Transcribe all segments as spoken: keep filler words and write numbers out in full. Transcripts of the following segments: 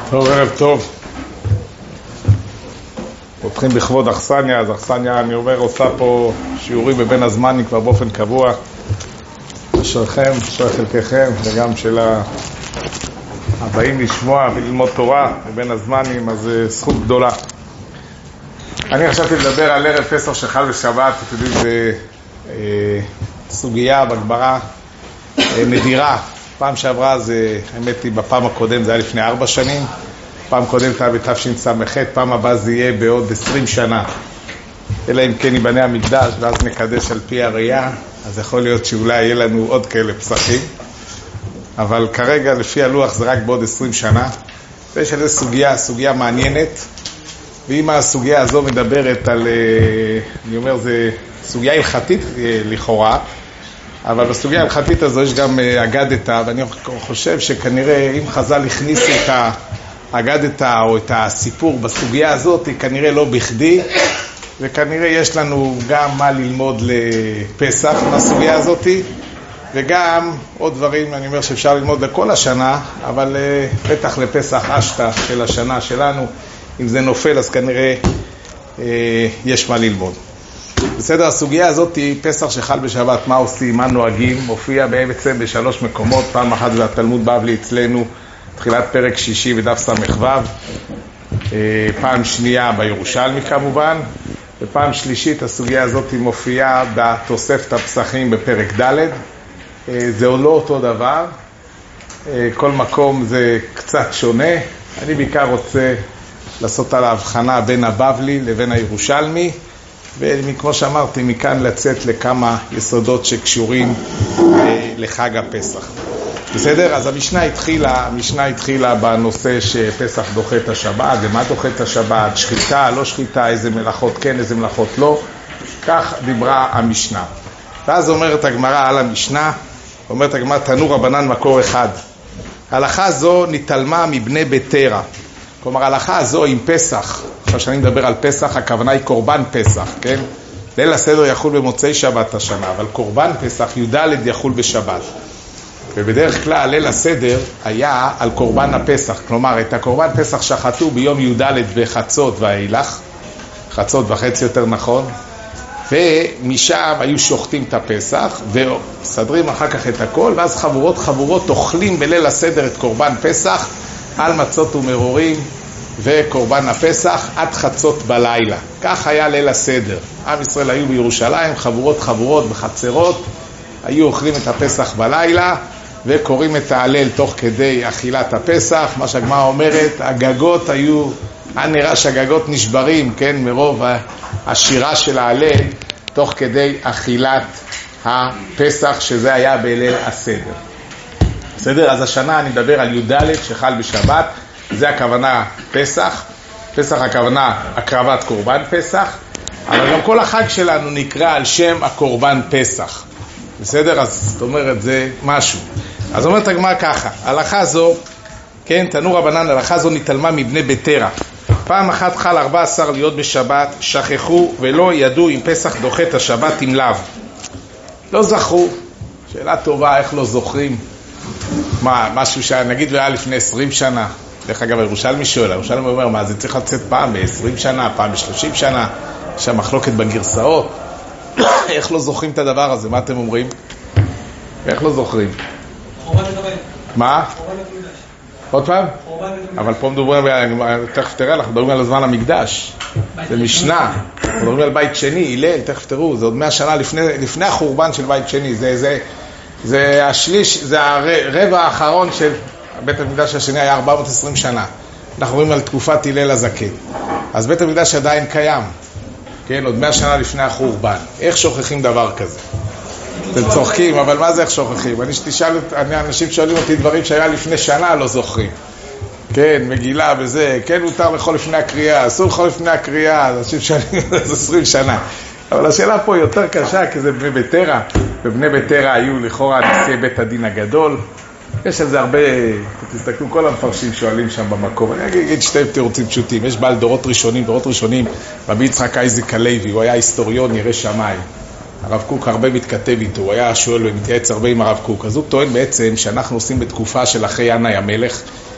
טוב, ערב טוב. פותחים לכבוד אכסניה, אז אכסניה, אני אומר, עושה פה שיעורים בבין הזמנים כבר באופן קבוע. אשריכם, אשרי חלקכם, וגם של הבאים לשמוע וללמוד תורה בבין הזמנים, אז זכות גדולה. אני חשבתי לדבר על ערב פסח שחל בשבת, אתם יודעים, זה אה, סוגיה בגמרא אה, נדירה. פעם שעברה, זה, האמת היא, בפעם הקודם, זה היה לפני ארבע שנים, פעם קודם זה היה בתשס"ח, פעם הבאה זה יהיה בעוד עשרים שנה. אלא אם כן ייבנה המקדש, ואז נקדש על פי הראייה, אז יכול להיות שאולי יהיה לנו עוד כאלה פסחים. אבל כרגע, לפי הלוח, זה רק בעוד עשרים שנה. ויש על זה סוגיה, סוגיה מעניינת, ואם הסוגיה הזו מדברת על, אני אומר, זה סוגיה הלכתית לכאורה, אבל בסוגיה ההלכתית הזו יש גם אגדתא, ואני חושב שכנראה אם חז"ל הכניסו את האגדתא או את הסיפור בסוגיה הזאת, כנראה לא בכדי, וכנראה יש לנו גם מה ללמוד לפסח מהסוגיה הזאת, וגם עוד דברים, אני אומר שאפשר ללמוד לכל השנה, אבל בטח לפסח אשתא של השנה שלנו, אם זה נופל אז כנראה יש מה ללמוד. בסדר, הסוגיה הזאת היא פסח שחל בשבת, מה עושים, מה נוהגים, מופיע בעצם בשלוש מקומות. פעם אחת זה התלמוד בבלי אצלנו, תחילת פרק שישי ודף סמ"ו, פעם שנייה בירושלמי כמובן, ופעם שלישית הסוגיה הזאת מופיעה בתוספת הפסחים בפרק ד'. זה לא אותו דבר, כל מקום זה קצת שונה. אני בעיקר רוצה לעשות על ההבחנה בין הבבלי לבין הירושלמי, וכמו שאמרתי, מכאן לצאת לכמה יסודות שקשורים לחג הפסח. בסדר? אז המשנה התחילה, המשנה התחילה בנושא שפסח דוחה את השבת, ומה דוחה את השבת, שחיטה, לא שחיטה, איזה מלאכות כן, איזה מלאכות לא. כך דיברה המשנה. ואז אומרת הגמרא על המשנה, אומרת הגמרא, תנו רבנן מקור אחד. הלכה זו נתעלמה מבני ביתרא. כלומר, ההלכה הזו עם פסח, עכשיו שאני מדבר על פסח, הכוונה היא קורבן פסח, כן? ליל הסדר יחול במוצאי שבת השנה, אבל קורבן פסח, י"ד יחול בשבת. ובדרך כלל ליל הסדר היה על קורבן הפסח, כלומר, את הקורבן פסח שחטו ביום י"ד בחצות ואילך, חצות וחצי יותר נכון, ומשם היו שוחטים את הפסח, וסדרים אחר כך את הכל, ואז חבורות חבורות אוכלים בליל הסדר את קורבן פסח, על מצות ומרורים וקורבן הפסח עד חצות בלילה. כך היה ליל הסדר. עם ישראל היו בירושלים, חבורות חבורות בחצרות, היו אוכלים את הפסח בלילה וקוראים את ההלל תוך כדי אכילת הפסח. מה שהגמרא אומרת, הגגות היו, היה נראה שהגגות נשברים, כן, מרוב השירה של ההלל תוך כדי אכילת הפסח, שזה היה בליל הסדר. בסדר? אז השנה אני מדבר על י"ד שחל בשבת, זה הכוונה פסח, פסח הכוונה הקרבת קורבן פסח, אבל גם כל החג שלנו נקרא על שם הקורבן פסח. בסדר? אז זאת אומרת זה משהו. אז אומרת הגמרא ככה, הלכה זו, כן, תנו רבנן, הלכה זו נתעלמה מבני ביתרא. פעם אחת חל ארבע עשר להיות בשבת, שכחו ולא ידעו אם פסח דוחה את השבת אם לאו. לא זכרו. שאלה טובה, איך לא זוכרים? מה, משהו שנגיד היה לפני עשרים שנה, דרך אגב הירושלמי שואל, הירושלמי אומר, מה זה צריך לצאת פעם ב-עשרים שנה, פעם ב-שלושים שנה, יש שם מחלוקת בגרסאות, איך לא זוכרים את הדבר הזה, מה אתם אומרים? איך לא זוכרים? מה? עוד פעם? אבל פה מדברים, תכף תראה, אנחנו מדברים על הזמן המקדש, זה משנה, אנחנו מדברים על בית שני, הלל, תכף תראו, זה עוד מאה שנה לפני, לפני החורבן של בית שני, זה זה זה השליש, זה הרבע האחרון של בית המקדש השני, היה ארבע מאות ועשרים שנה. אנחנו רואים על תקופת הלל הזקן. אז בית המקדש עדיין קיים, כן, עוד מאה שנה לפני החורבן. איך שוכחים דבר כזה? אתם צוחקים, אבל מה זה איך שוכחים? אני שתשאל, אנשים שואלים אותי דברים שהיה לפני שנה, לא זוכרים. כן, מגילה וזה, כן, מותר לכל לפני הקריאה, אסור לכל לפני הקריאה, אנשים שואלים את זה עשרים שנה. אבל השאלה פה יותר קשה, כי זה בני ביתרא, ובני ביתרא היו לכאורה נשיאי בית הדין הגדול. יש על זה הרבה, תסתכלו, כל המפרשים שואלים שם במקום. אני אגיד שתי תירוצים פשוטים. יש בעל דורות ראשונים, דורות ראשונים, רבי יצחק אייזיק הלוי, הוא היה היסטוריון ירא שמיים. הרב קוק הרבה מתכתב איתו, הוא היה שואל ומתייעץ הרבה עם הרב קוק. אז הוא טוען בעצם שאנחנו עושים בתקופה של אחרי ינאי המלך,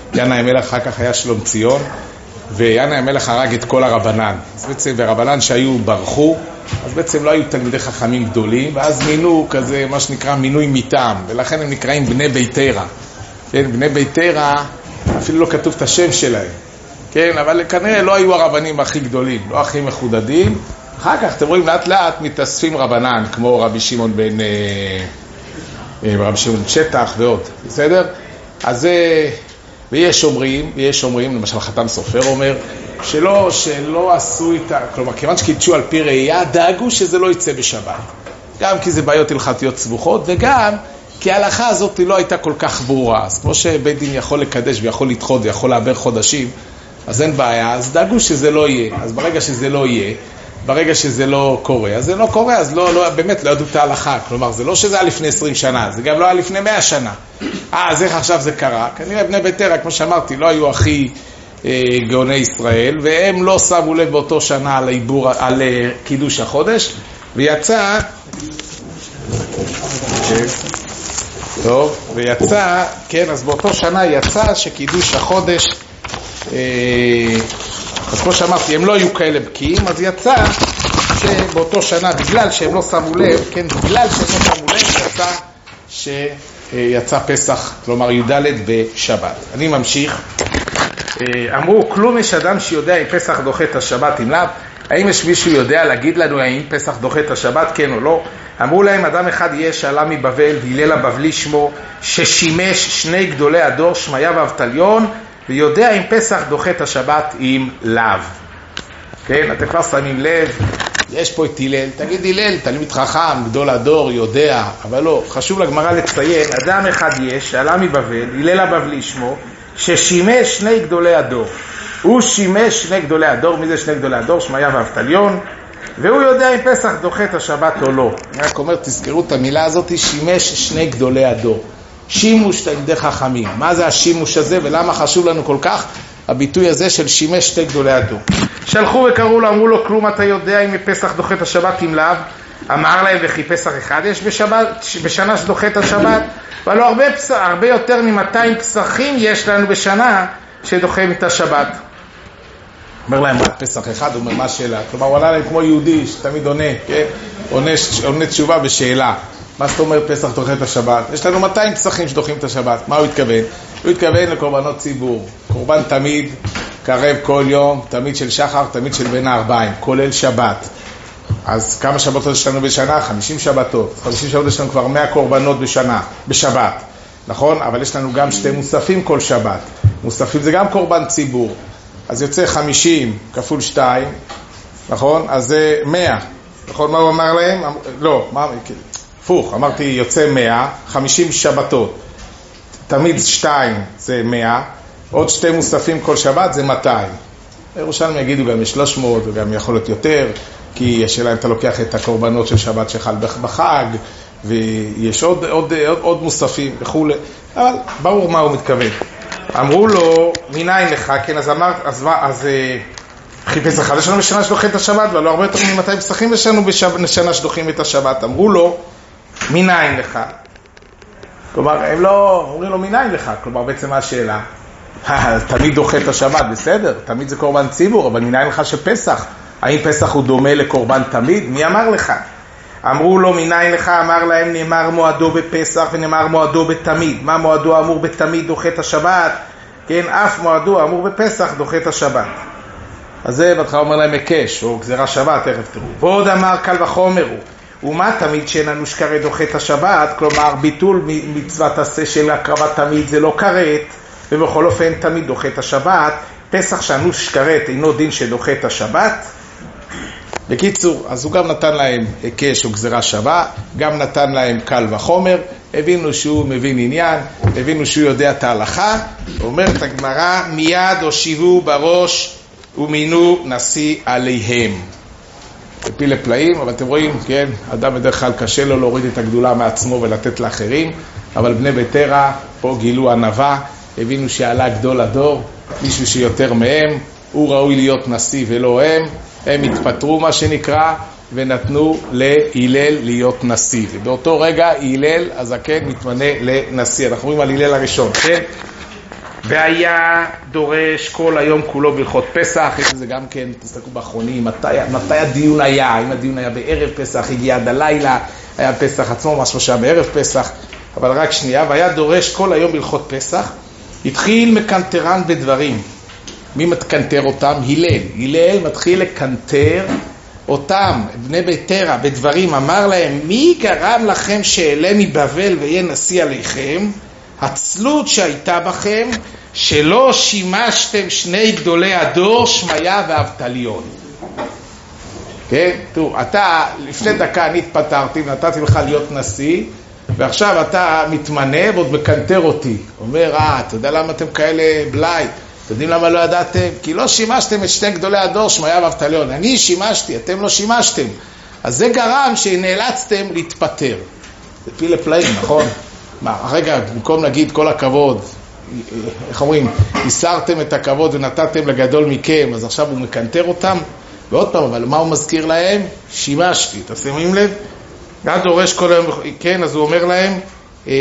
ינאי המלך אחר כך היה שלום ציון, וינאי המלך הרג את כל הרבנן. אז בעצם ברבנן שהיו ברחו, אז בעצם לא היו תלמידי חכמים גדולים, ואז מינו כזה מה שנקרא מינוי מטעם, ולכן הם נקראים בני ביתרה. כן, בני ביתרה, אפילו לא כתוב את השם שלהם. כן, אבל כנראה לא היו הרבנים הכי גדולים, לא הכי מחודדים. אחר כך אתם רואים לאט לאט מתאספים רבנן, כמו רבי שמעון בן רבי שמעון שטח ועוד, בסדר? אז ויש אומרים, ויש אומרים, למשל חתם סופר אומר, שלא, שלא עשו איתה, כלומר, כיוון שקידשו על פי ראייה, דאגו שזה לא יצא בשבת. גם כי זה בעיות הלכתיות סבוכות, וגם כי ההלכה הזאת לא הייתה כל כך ברורה. אז כמו שבית דין יכול לקדש ויכול לדחות ויכול לעבר חודשים, אז אין בעיה, אז דאגו שזה לא יהיה. אז ברגע שזה לא יהיה, ברגע שזה לא קורה, אז זה לא קורה, אז לא, לא, באמת לא ידעו את ההלכה. כלומר, זה לא שזה היה לפני עשרים שנה, זה גם לא היה לפני מאה שנה. אה, אז איך עכשיו זה קרה? כנראה בני ביתרה, כמו שאמרתי, לא היו הכי אה, גאוני ישראל, והם לא שמו לב באותו שנה על, העיבור, על אה, קידוש החודש, ויצא... כן, טוב, ויצא, כן, אז באותו שנה יצא שקידוש החודש... אה, אז כמו שאמרתי, הם לא היו כאלה בקיאים, אז יצא שבאותו שנה, בגלל שהם לא שמו לב, כן, בגלל שהם לא שמו לב, יצא שיצא פסח, כלומר י"ד בשבת. אני ממשיך. אמרו, כלום יש אדם שיודע אם פסח דוחה את השבת אם לאו? האם יש מישהו יודע להגיד לנו האם פסח דוחה את השבת, כן או לא? אמרו להם, אדם אחד יש שעלה מבבל, והלל הבבלי שמו, ששימש שני גדולי הדור, שמעיה ואבטליון, ויודע אם פסח דוחה את השבת עם לאו. כן, אתם כבר שמים לב, יש פה את הלל, תגיד הלל, תלמיד חכם, גדול הדור, יודע, אבל לא, חשוב לגמרא לציין, אדם אחד יש, שעלה מבבל, הלל הבבלי שמו, ששימש שני גדולי הדור. הוא שימש שני גדולי הדור, מי זה שני גדולי הדור? שמעיה ואבטליון, והוא יודע אם פסח דוחה את השבת או לא. אני רק אומר, תזכרו את המילה הזאת, שימש שני גדולי הדור. שימוש תלמידי חכמים. מה זה השימוש הזה ולמה חשוב לנו כל כך הביטוי הזה של שימש שתי גדולי הדור? שלחו וקראו לו, אמרו לו, כלום אתה יודע אם פסח דוחה את השבת עם לאו? אמר להם, וכי פסח אחד יש בשבת, בשנה שדוחה את השבת? אבל הרבה, הרבה יותר מ-מאתיים פסחים יש לנו בשנה שדוחים את השבת. אומר להם, רק פסח אחד? הוא אומר, מה השאלה? כלומר, הוא ענה להם כמו יהודי שתמיד עונה, כן? עונה, עונה תשובה בשאלה. מה זאת אומרת פסח דוחה את השבת? יש לנו מאתיים פסחים שדוחים את השבת. מה הוא התכוון? הוא התכוון לקורבנות ציבור. קורבן תמיד, קרב כל יום, תמיד של שחר, תמיד של בין הארבעים, כולל שבת. אז כמה שבתות יש לנו בשנה? חמישים שבתות. חמישים שבתות יש לנו כבר מאה קורבנות בשנה, בשבת. נכון? אבל יש לנו גם שתי מוספים כל שבת. מוספים זה גם קורבן ציבור. אז יוצא חמישים כפול שתיים, נכון? אז זה מאה. נכון? מה הוא אמר להם? לא, מה... הפוך, אמרתי יוצא מאה, חמישים שבתות. תמיד שתיים זה מאה, עוד שתי מוספים כל שבת זה מאתיים. ירושלים יגידו גם יש שלוש מאות, וגם יכול להיות יותר, כי השאלה אם אתה לוקח את הקורבנות של שבת שחל בחג, ויש עוד, עוד, עוד, עוד מוספים וכו'. אבל ברור מה הוא מתכוון. אמרו לו, מניין לך, כן, אז אמר, אז מה, אז אחי פסח אחד, יש לנו בשנה שדוחים את השבת, ולא הרבה יותר ממתי פסחים יש לנו בשנה שדוחים את השבת. אמרו לו, מניין לך. כלומר, הם לא אומרים לו מניין לך, כלומר, בעצם מה השאלה? תמיד דוחה את השבת, בסדר, תמיד זה קורבן ציבור, אבל מניין לך שפסח? האם פסח הוא דומה לקורבן תמיד? מי אמר לך? אמרו לו, מניין לך, אמר להם, נאמר מועדו בפסח ונאמר מועדו בתמיד. מה מועדו אמור בתמיד דוחה את השבת? כן, אף מועדו אמור בפסח דוחה את השבת. אז זה בהתחלה אומר להם הקש, או גזירה שבת, תכף תראו. ועוד אמר קל וחומר הוא. ומה תמיד שאין לנו שקרת דוחה את השבת? כלומר, ביטול מצוות עשה של הקרבת תמיד זה לא קרת, ובכל אופן תמיד דוחה את השבת. פסח שאנו שקרת אינו דין שדוחה את השבת. בקיצור, אז הוא גם נתן להם הקש או גזירה שווה, גם נתן להם קל וחומר, הבינו שהוא מבין עניין, הבינו שהוא יודע את ההלכה. אומרת הגמרא, מיד הושיבו בראש ומינו נשיא עליהם. פילי פלאים, אבל אתם רואים, כן, אדם בדרך כלל קשה לו להוריד את הגדולה מעצמו ולתת לאחרים, אבל בני ביתרה פה גילו ענווה, הבינו שעלה גדול הדור, מישהו שיותר מהם, הוא ראוי להיות נשיא ולא הם, הם התפטרו מה שנקרא, ונתנו להלל להיות נשיא. ובאותו רגע הלל הזקן מתמנה לנשיא. אנחנו רואים על הלל הראשון, כן? והיה דורש כל היום כולו בהלכות פסח. זה גם כן, תסתכלו באחרונים, מתי, מתי הדיון היה? האם הדיון היה בערב פסח, הגיע עד הלילה, היה פסח עצמו, משהו שהיה בערב פסח, אבל רק שנייה. והיה דורש כל היום בהלכות פסח. התחיל מקנטרן בדברים. מי מתקנטר אותם? הלל. הלל מתחיל לקנטר אותם, בני ביתרה, בדברים. אמר להם, מי גרם לכם שאלה מבבל ויהיה נשיא עליכם? הצלות שהייתה בכם, שלא שימשתם שני גדולי הדור, שמיה ואבטליון. כן? תראו, אתה, לפני דקה אני התפטרתי ונתתי לך להיות נשיא, ועכשיו אתה מתמנה ועוד מקנטר אותי. אומר, אה, אתה יודע למה אתם כאלה בלי? אתם יודעים למה לא ידעתם? כי לא שימשתם את שני גדולי הדור, שמיה ואבטליון. אני שימשתי, אתם לא שימשתם. אז זה גרם שנאלצתם להתפטר. זה פיל לפלאים, נכון? מה, רגע, במקום להגיד כל הכבוד, איך אומרים, הסרתם את הכבוד ונתתם לגדול מכם, אז עכשיו הוא מקנטר אותם? ועוד פעם, אבל מה הוא מזכיר להם? שימשתי, אתה שמים לב? גד דורש כל היום, כן, אז הוא אומר להם, אה,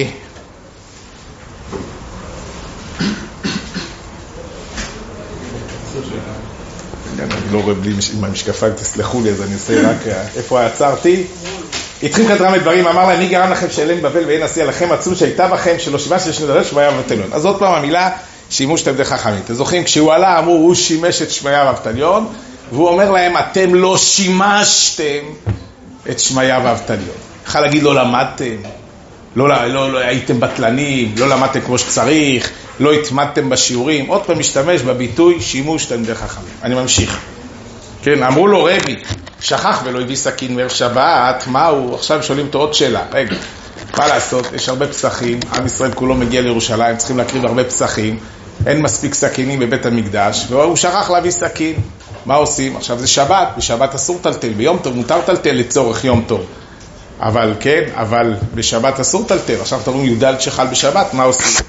אני לא רואה בלי עם המשקפיים, תסלחו לי, אז אני עושה רק, איפה עצרתי? התחיל כתרם את דברים, אמר להם, מי גרם לכם שאלם בבל ואין נשיא עליכם? הצלות שהייתה בכם, שלא שימש לשני דורש, שמיה ואבטליון. אז עוד פעם המילה, שימוש תלמידי חכמים. אתם זוכרים, כשהוא עלה, אמרו, הוא שימש את שמיה ואבטליון, והוא אומר להם, אתם לא שימשתם את שמיה ואבטליון. יכול להגיד, לא למדתם, לא, לא, לא הייתם בטלנים, לא למדתם כמו שצריך, לא התמדתם בשיעורים. עוד פעם משתמש בביטוי, שימוש תלמידי חכמים. אני ממשיך. כן, אמרו לו רבי, שכח ולא הביא סכין מערב שבת, מה הוא? עכשיו שואלים אותו עוד שאלה. רגע, מה לעשות? יש הרבה פסחים, עם ישראל כולו מגיע לירושלים, צריכים להקריב הרבה פסחים, אין מספיק סכינים בבית המקדש, והוא שכח להביא סכין. מה עושים? עכשיו זה שבת, בשבת אסור טלטל, ביום טוב מותר טלטל לצורך יום טוב. אבל כן, אבל בשבת אסור טלטל. עכשיו תראו י"ד שחל בשבת, מה עושים?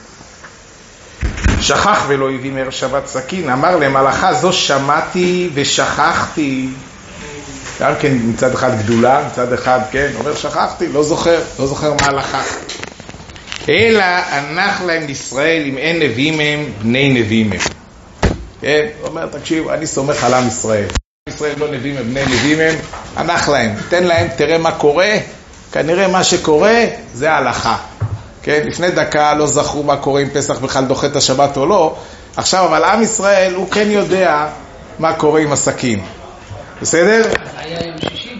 שכח ולא הביא מערב שבת סכין, אמר להם, הלכה זו שמעתי ושכחתי. גם כן מצד אחד גדולה, מצד אחד כן, אומר שכחתי, לא זוכר, לא זוכר מה הלכה. אלא הנח להם לישראל אם אין נביאים הם, בני נביאים הם. כן, הוא אומר, תקשיב, אני סומך על עם ישראל. עם ישראל לא נביאים הם, בני נביאים הם, הנח להם, תן להם, תראה מה קורה, כנראה מה שקורה זה ההלכה. כן, לפני דקה לא זכרו מה קורה אם פסח בכלל דוחה את השבת או לא, עכשיו אבל עם ישראל הוא כן יודע מה קורה עם הסכין. בסדר? זה היה יום שישי?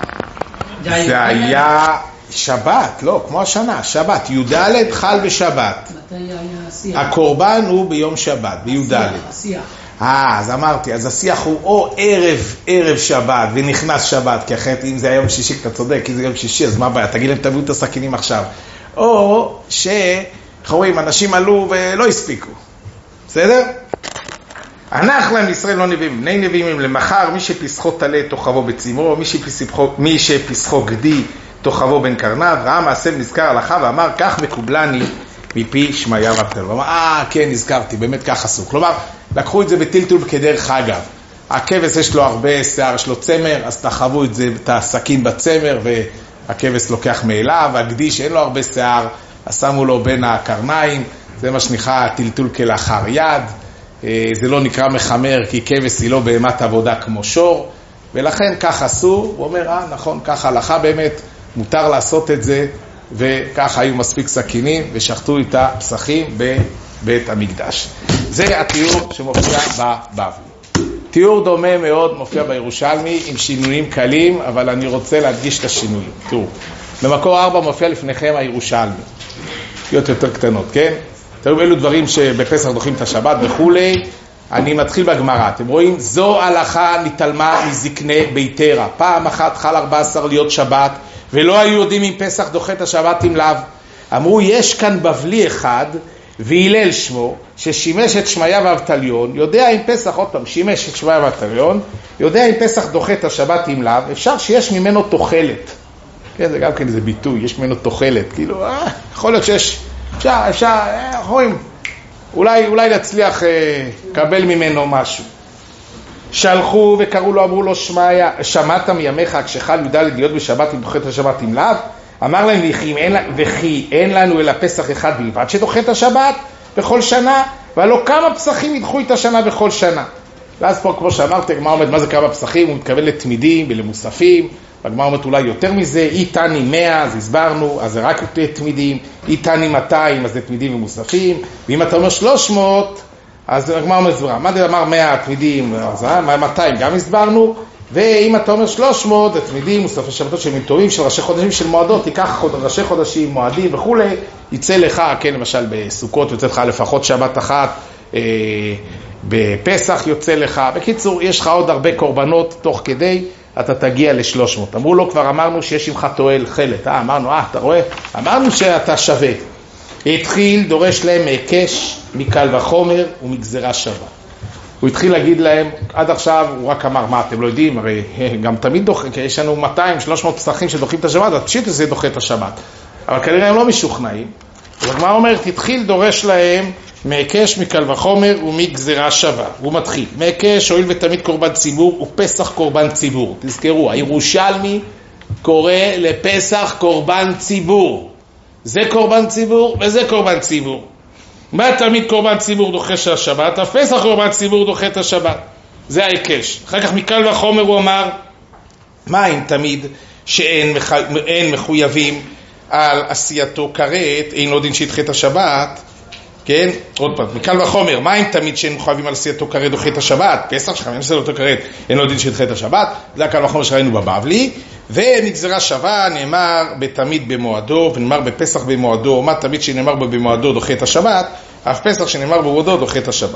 זה היה שבת, לא, כמו השנה, שבת, י"ד חל בשבת. מתי היה השיח? הקורבן הוא ביום שבת, בי"ד. השיח. אה, אז אמרתי, אז השיח הוא או ערב, ערב שבת, ונכנס שבת, כי אחרת אם זה היה יום שישי, אתה צודק, כי זה יום שישי, אז מה הבעיה? תגיד להם, תביאו את הסכינים עכשיו. או שחורים, אנשים עלו ולא הספיקו. בסדר? הנח להם ישראל לא נביאים, בני נביאים הם למחר, מי שפסחו תלה תוכבו בצימרו, מי שפסחו, מי שפסחו גדי תוכבו בין קרניו, ראה מעשה נזכר הלכה ואמר, כך מקובלני מפי שמיה ואבטליון. הוא אמר, אה, כן, נזכרתי, באמת כך עשו. כלומר, לקחו את זה בטלטול כדרך אגב. הכבש יש לו הרבה שיער, יש לו צמר, אז תחבו את זה, את הסכין בצמר, והכבש לוקח מאליו, והגדי שאין לו הרבה שיער, אז שמו לו בין הקרניים, זה מה שנקרא טלטול כלאחר יד. זה לא נקרא מחמר, כי כבש היא לא בהמת עבודה כמו שור, ולכן כך עשו. הוא אומר, אה, נכון, כך הלכה באמת, מותר לעשות את זה, וכך היו מספיק סכינים, ושחטו את הפסחים בבית המקדש. זה התיאור שמופיע בבבלי. תיאור דומה מאוד מופיע בירושלמי, עם שינויים קלים, אבל אני רוצה להדגיש את השינויים. תראו, במקור ארבע מופיע לפניכם הירושלמי, להיות יותר קטנות, כן? תראו, אלו דברים שבפסח דוחים את השבת וכולי. אני מתחיל בגמרא. אתם רואים? זו הלכה נתעלמה מזקני ביתרה. פעם אחת חל ארבע עשרה להיות שבת, ולא היו יודעים אם פסח דוחה את השבת אם לאו. אמרו, יש כאן בבלי אחד, והילל שמו, ששימש את שמיה ואבטליון, יודע אם פסח, עוד פעם, שימש את שמיה ואבטליון, יודע אם פסח דוחה את השבת אם לאו, אפשר שיש ממנו תוחלת. כן, זה גם כן איזה ביטוי, יש ממנו תוחלת. כאילו, אה, יכול להיות שיש... אפשר, אפשר, אה, רואים, אולי, אולי נצליח אה, קבל ממנו משהו. שלחו וקראו לו, אמרו לו, שמיה, שמעת מימיך כשחל י"ד להיות בשבת אם דוחה את השבת אם לאו? אמר להם, וכי אין, וכי אין לנו אלא פסח אחד בלבד שדוחה את השבת? בכל שנה, והלא כמה פסחים ידחו את השנה בכל שנה. ואז פה, כמו שאמרתי, הגמרא אומרת, מה זה כמה פסחים? הוא מתכוון לתמידים ולמוספים, והגמרא אומרת אולי יותר מזה, אי תני מאה, אז הסברנו, אז זה רק תמידים, אי תני מאתיים, אז זה תמידים ומוספים, ואם אתה אומר שלוש מאות, אז הגמרא אומרת סברה, מה זה אמר מאה תמידים, אז מאתיים גם הסברנו, ואם אתה אומר שלוש מאות, זה תמידים, מוספי שבתות של מטועים, של ראשי חודשים, של מועדות, תיקח חוד, ראשי חודשים, מועדים וכו', יצא לך, כן, למשל בסוכות יוצא לך לפחות שבת אחת, אה, בפסח יוצא לך, בקיצור, יש לך עוד הרבה קורבנות תוך כדי, אתה תגיע ל-שלוש מאות. אמרו לו, כבר אמרנו שיש עמך תועל חלת, אה, אמרנו, אה, אתה רואה? אמרנו שאתה שווה. התחיל, דורש להם מקש, מקל וחומר ומגזרה שווה. הוא התחיל להגיד להם, עד עכשיו הוא רק אמר, מה, אתם לא יודעים, הרי גם תמיד דוח, יש לנו מאתיים שלוש מאות פסחים שדוחים את השבת, אז פשיט זה דוחה את השבת. אבל כנראה הם לא משוכנעים. הגמרא אומרת, התחיל, דורש להם מקש, מקל וחומר ומגזרה שווה. הוא מתחיל. מקש, הואיל ותמיד קורבן ציבור, ופסח קורבן ציבור. תזכרו, הירושלמי קורא לפסח קורבן ציבור. זה קורבן ציבור וזה קורבן ציבור. מה תמיד קורבן ציבור דוחה של השבת? הפסח קורבן ציבור דוחה את השבת. זה ההיקש. אחר כך מקל וחומר הוא אמר, מה אם תמיד שאין מח... מחויבים על עשייתו כרת, אין לא דין שידחה את השבת, כן? עוד פעם, מקל וחומר, מה אם תמיד שאין מחויבים על עשייתו כרת דוחה את השבת? פסח שחמין עשייתו אותו כרת, אין לא דין שידחה את השבת, זה הקל וחומר שראינו בבבלי, ונגזרה שווה נאמר בתמיד במועדו, ונאמר בפסח במועדו, מה תמיד שנאמר במועדו דוחה את השבת, אף פסח שנאמר במועדו דוחה את השבת.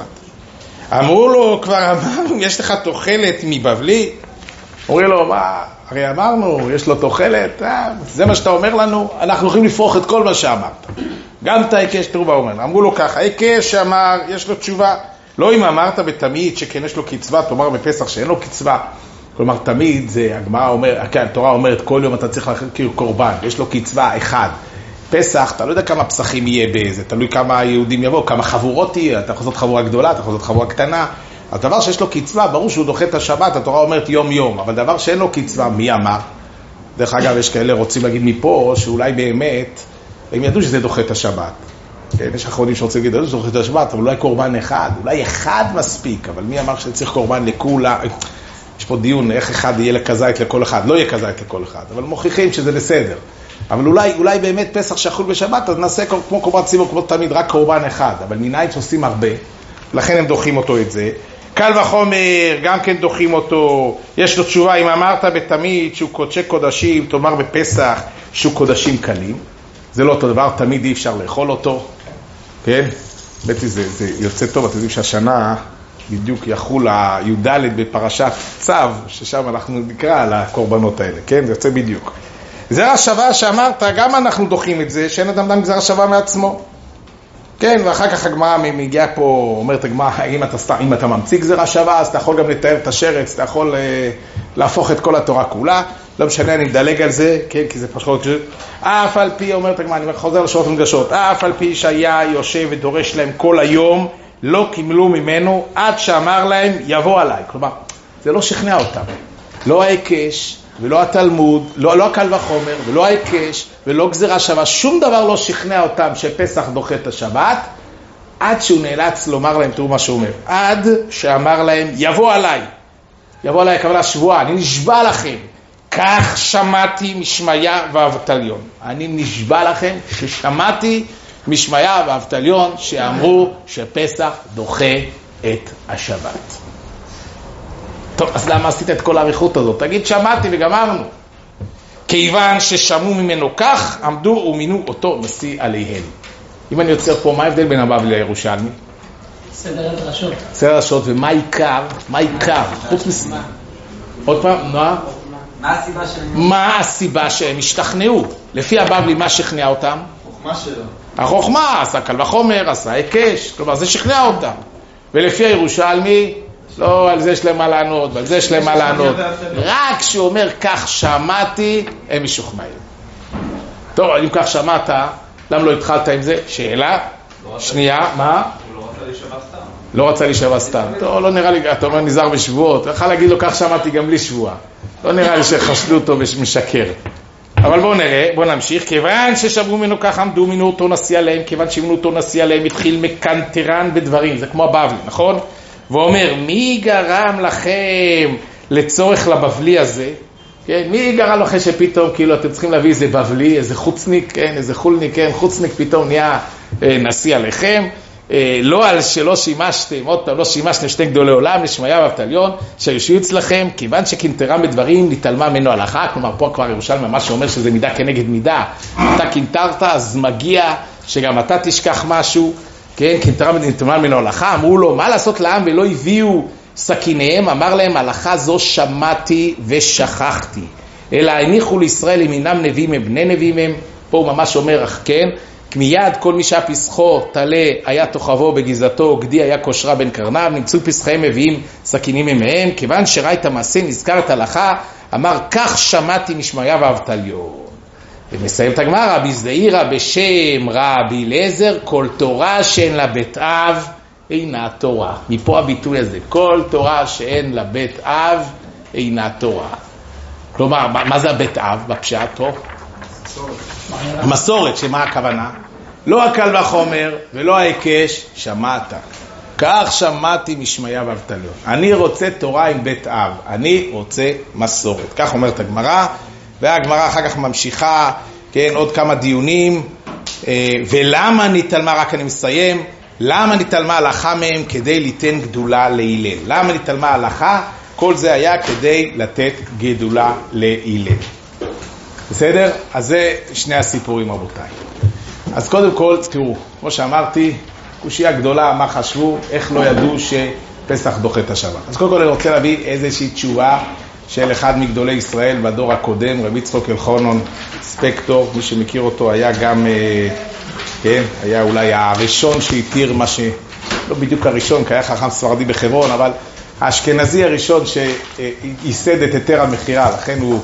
אמרו לו, כבר אמרנו, יש לך תוחלת מבבלי? אומרים לו, מה, הרי אמרנו, יש לו תוחלת, אה, זה מה שאתה אומר לנו, אנחנו יכולים לפרוח את כל מה שאמרת. גם את ההיקש, תראו מה אומר, אמרו לו ככה, ההיקש שאמר, יש לו תשובה, לא אם אמרת בתמיד שכן יש לו קצבה, תאמר בפסח שאין לו קצבה, כלומר תמיד זה, הגמרא אומר, התורה אומרת כל יום אתה צריך להכיר קורבן, יש לו קצבה אחד, פסח, אתה לא יודע כמה פסחים יהיה באיזה, תלוי כמה יהודים יבואו, כמה חבורות תהיה, אתה יכול לעשות חבורה גדולה, אתה יכול לעשות חבורה קטנה, הדבר שיש לו קצבה, ברור שהוא דוחה את השבת, התורה אומרת יום יום, אבל דבר שאין לו קצבה, מי אמר? דרך אגב, יש כאלה רוצים להגיד מפה, שאולי באמת, הם ידעו שזה דוחה את השבת. כן, יש אחרונים שרוצים להגיד, זה דוחה את השבת, אבל אולי קורבן אחד, אולי אחד מספיק, אבל מי אמר שצריך קורבן לכולה? יש פה דיון, איך אחד יהיה לכזית לכל אחד, לא יהיה כזית לכל אחד, אבל מוכיחים שזה בסדר. אבל אולי, אולי באמת פסח שחול בשבת, אז נעשה כמו קורבן ציבור, כמו תמיד, רק קורבן אחד, אבל מנהים שעושים הרבה, לכן הם דוחים אותו את זה. קל וחומר, גם כן דוחים אותו, יש לו תשובה, אם אמרת בתמיד שהוא קודשי קודשים, תאמר בפסח שהוא קודשים קלים, זה לא אותו דבר, תמיד אי אפשר לאכול אותו, כן? בעצם זה, זה יוצא טוב, אתם יודעים שהשנה בדיוק יחול הי"ד בפרשת צו, ששם אנחנו נקרא על הקורבנות האלה, כן? זה יוצא בדיוק. גזרה שווה שאמרת, גם אנחנו דוחים את זה, שאין אדם דם גזרה שווה מעצמו. כן, ואחר כך הגמרא מגיעה פה, אומרת הגמרא, אם אתה, אם אתה ממציא גזרה שווה, אז אתה יכול גם לתאר את השרץ, אתה יכול אה, להפוך את כל התורה כולה, לא משנה, אני מדלג על זה, כן, כי זה פשוט, אף על פי, אומרת הגמרא, אני חוזר לשורות ומגשות, אף על פי שהיה יושב ודורש להם כל היום, לא קימלו ממנו, עד שאמר להם, יבוא עליי. כלומר, זה לא שכנע אותם. לא ההיקש, ולא התלמוד, לא, לא הקל וחומר, ולא ההיקש, ולא גזרה שווה, שום דבר לא שכנע אותם שפסח דוחה את השבת, עד שהוא נאלץ לומר להם, תראו מה שהוא אומר, עד שאמר להם, יבוא עליי. יבוא עליי, הכוונה שבועה, אני נשבע לכם. כך שמעתי משמיה ואבטליון. אני נשבע לכם ששמעתי משמיה ואבטליון שאמרו שפסח דוחה את השבת. טוב, אז למה עשית את כל העריכות הזאת? תגיד, שמעתי וגמרנו. כיוון ששמעו ממנו כך, עמדו ומינו אותו נשיא עליהם. אם אני יוצר פה, מה ההבדל בין הבבלי לירושלמי? סדר הדרשות. סדר הדרשות, ומה עיקר? מה עיקר? חוץ מסמה. עוד פעם, מה? מה הסיבה שהם... מה הסיבה שהם השתכנעו? לפי הבבלי, מה שכנע אותם? החוכמה שלו. החוכמה, עשה קל וחומר, עשה היקש, כלומר זה שכנע אותם. ולפי הירושלמי, לא, על זה יש להם מה לענות, ועל זה יש להם מה לענות. רק כשהוא אומר, כך שמעתי, הם משוכנעים. טוב, אם כך שמעת, למה לא התחלת עם זה? שאלה. שנייה, מה? הוא לא רצה להישבע סתם. לא רצה להישבע סתם. טוב, לא נראה לי, אתה אומר נזהר בשבועות. אתה יכול להגיד לו, כך שמעתי גם בלי שבועה. לא נראה לי שחשדו אותו משקר. אבל בואו נראה, בואו נמשיך. כיוון ששברו ממנו כך עמדו מינו אותו נשיא עליהם, כיוון שמינו אותו נשיא עליהם התחיל מקנטרן בדברים, זה כמו הבבלי, נכון? ואומר, מי גרם לכם לצורך לבבלי הזה? כן, מי גרם לכם שפתאום כאילו אתם צריכים להביא איזה בבלי, איזה חוצניק, כן, איזה חולניק, כן, חוצניק פתאום נהיה אה, נשיא עליכם? אה, לא על שלא שימשתם, עוד פעם, לא שימשתם שתי גדולי עולם, לשמעיה ואבטליון, שיושבים אצלכם, כיוון שקנטרם בדברים, נתעלמה ממנו הלכה, כלומר פה כבר ירושלים ממש אומר שזה מידה כנגד מידה, אתה קנטרת, אז מגיע שגם אתה תשכח משהו, כן, קנטרם נתעלמה ממנו הלכה, אמרו לו, מה לעשות לעם ולא הביאו סכיניהם, אמר להם, הלכה זו שמעתי ושכחתי, אלא הניחו לישראל אם אינם נביאים הם בני נביאים הם, פה הוא ממש אומר, אך כן, מיד כל מי שהפסחו תלה היה תוכבו בגזעתו, גדי היה כושרה בין קרניו, נמצאו פסחיהם מביאים סכינים מהם, כיוון שראה את המעשה נזכר את ההלכה, אמר כך שמעתי משמעיה ואבטליון. ומסיים את הגמרא, רבי זעירא בשם רבי אליעזר, כל תורה שאין לה בית אב אינה תורה. מפה הביטוי הזה, כל תורה שאין לה בית אב אינה תורה. כלומר, מה זה הבית אב בפשט פה? המסורת, שמה הכוונה? לא הקל וחומר ולא ההיקש, שמעת. כך שמעתי משמעיה ואבטליון. אני רוצה תורה עם בית אב, אני רוצה מסורת. כך אומרת הגמרא, והגמרא אחר כך ממשיכה, כן, עוד כמה דיונים. ולמה נתעלמה, רק אני מסיים, למה נתעלמה הלכה מהם? כדי ליתן גדולה להילל. למה נתעלמה הלכה? כל זה היה כדי לתת גדולה להילל. בסדר? אז זה שני הסיפורים רבותיי. אז קודם כל, תראו, כמו שאמרתי, קושיה גדולה, מה חשבו, איך לא ידעו שפסח דוחה את השבת. אז קודם כל אני רוצה להביא איזושהי תשובה של אחד מגדולי ישראל בדור הקודם, רבי יצחק אלחונון ספקטור, מי שמכיר אותו היה גם, כן, היה אולי הראשון שהתיר מה ש... לא בדיוק הראשון, כי היה חכם ספרדי בחברון, אבל האשכנזי הראשון שייסד את היתר המכירה, לכן הוא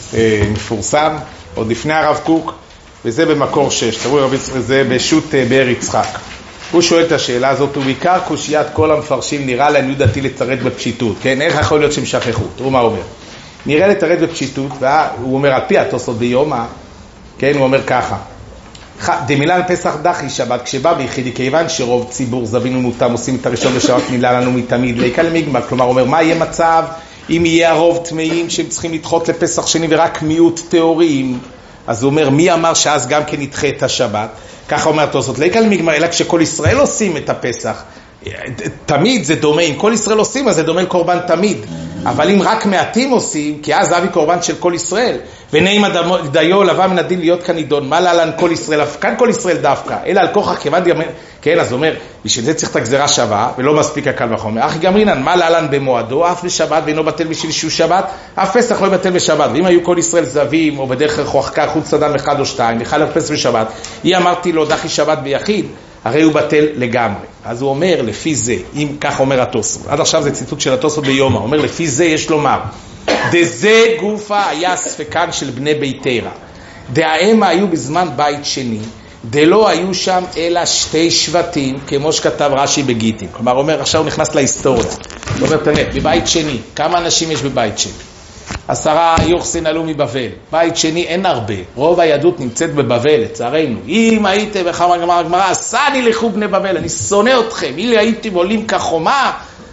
מפורסם, עוד לפני הרב קוק, וזה במקור שש, תראו רבי יצחק, זה בשו"ת באר יצחק. הוא שואל את השאלה הזאת, ובעיקר קושיית כל המפרשים נראה לעניות דעתי לתרד בפשיטות, כן? איך יכול להיות שהם שכחו? תראו מה הוא אומר. נראה לתרד בפשיטות, והוא אומר על פי התוספות ביומא, כן? הוא אומר ככה, דמילן פסח דחי שבת כשבא ביחידי, כיוון שרוב ציבור זבין ומותם עושים את הראשון בשבת מילה לנו מתמיד, ליקה למגמר, כלומר הוא אומר מה יהיה מצב אם יהיה הרוב תמאים שהם צריכים לדחות לפסח שני ורק מיעוט תיאוריים? אז הוא אומר, מי אמר שאז גם כן נדחה את השבת? ככה אומר התוספות, ליקה למגמר, אלא כשכל ישראל עושים את הפסח, תמיד זה דומה, אם כל ישראל עושים אז זה דומה לקורבן תמיד, אבל אם רק מעטים עושים, כי אז אבי קורבן של כל ישראל, ונעים דיו לבא מן הדין להיות כאן נידון, מה להלן כל ישראל, כאן כל ישראל דווקא, אלא על כוחך כיוון דיאמר, כן, אז הוא אומר, בשביל זה צריך את הגזרה שווה, ולא מספיק הקל וחומר, אחי גמרינן, מה להלן במועדו, אף בשבת, ואינו בטל בשביל שהוא שבת, אף פסח לא יבטל בשבת, ואם היו כל ישראל זווים, או בדרך רחוקה, חוץ אדם אחד או שתיים, אחד לפסח בשבת, היא אמרתי לו, דחי שבת ביחיד, הרי הוא בטל לגמרי. אז הוא אומר, לפי זה, אם כך אומר התוספות, עד עכשיו זה ציטוט של התוספות ביומא, הוא אומר, לפי זה יש לומר, דזה גופה היה ספקן של בני ביתרה, דהאמה היו בזמן בית שני, דלא היו שם אלא שתי שבטים, כמו שכתב רש"י בגיטין. כלומר, הוא אומר, עכשיו הוא נכנס להיסטוריה. הוא אומר, תראה, בבית שני, כמה אנשים יש בבית שני? עשרה יוחסין עלו מבבל. בית שני אין הרבה. רוב היהדות נמצאת בבבל, לצערנו. אם הייתם בכמה גמרא גמרא, עשני לכו בני בבל, אני שונא אתכם. אם הייתם עולים כחומה,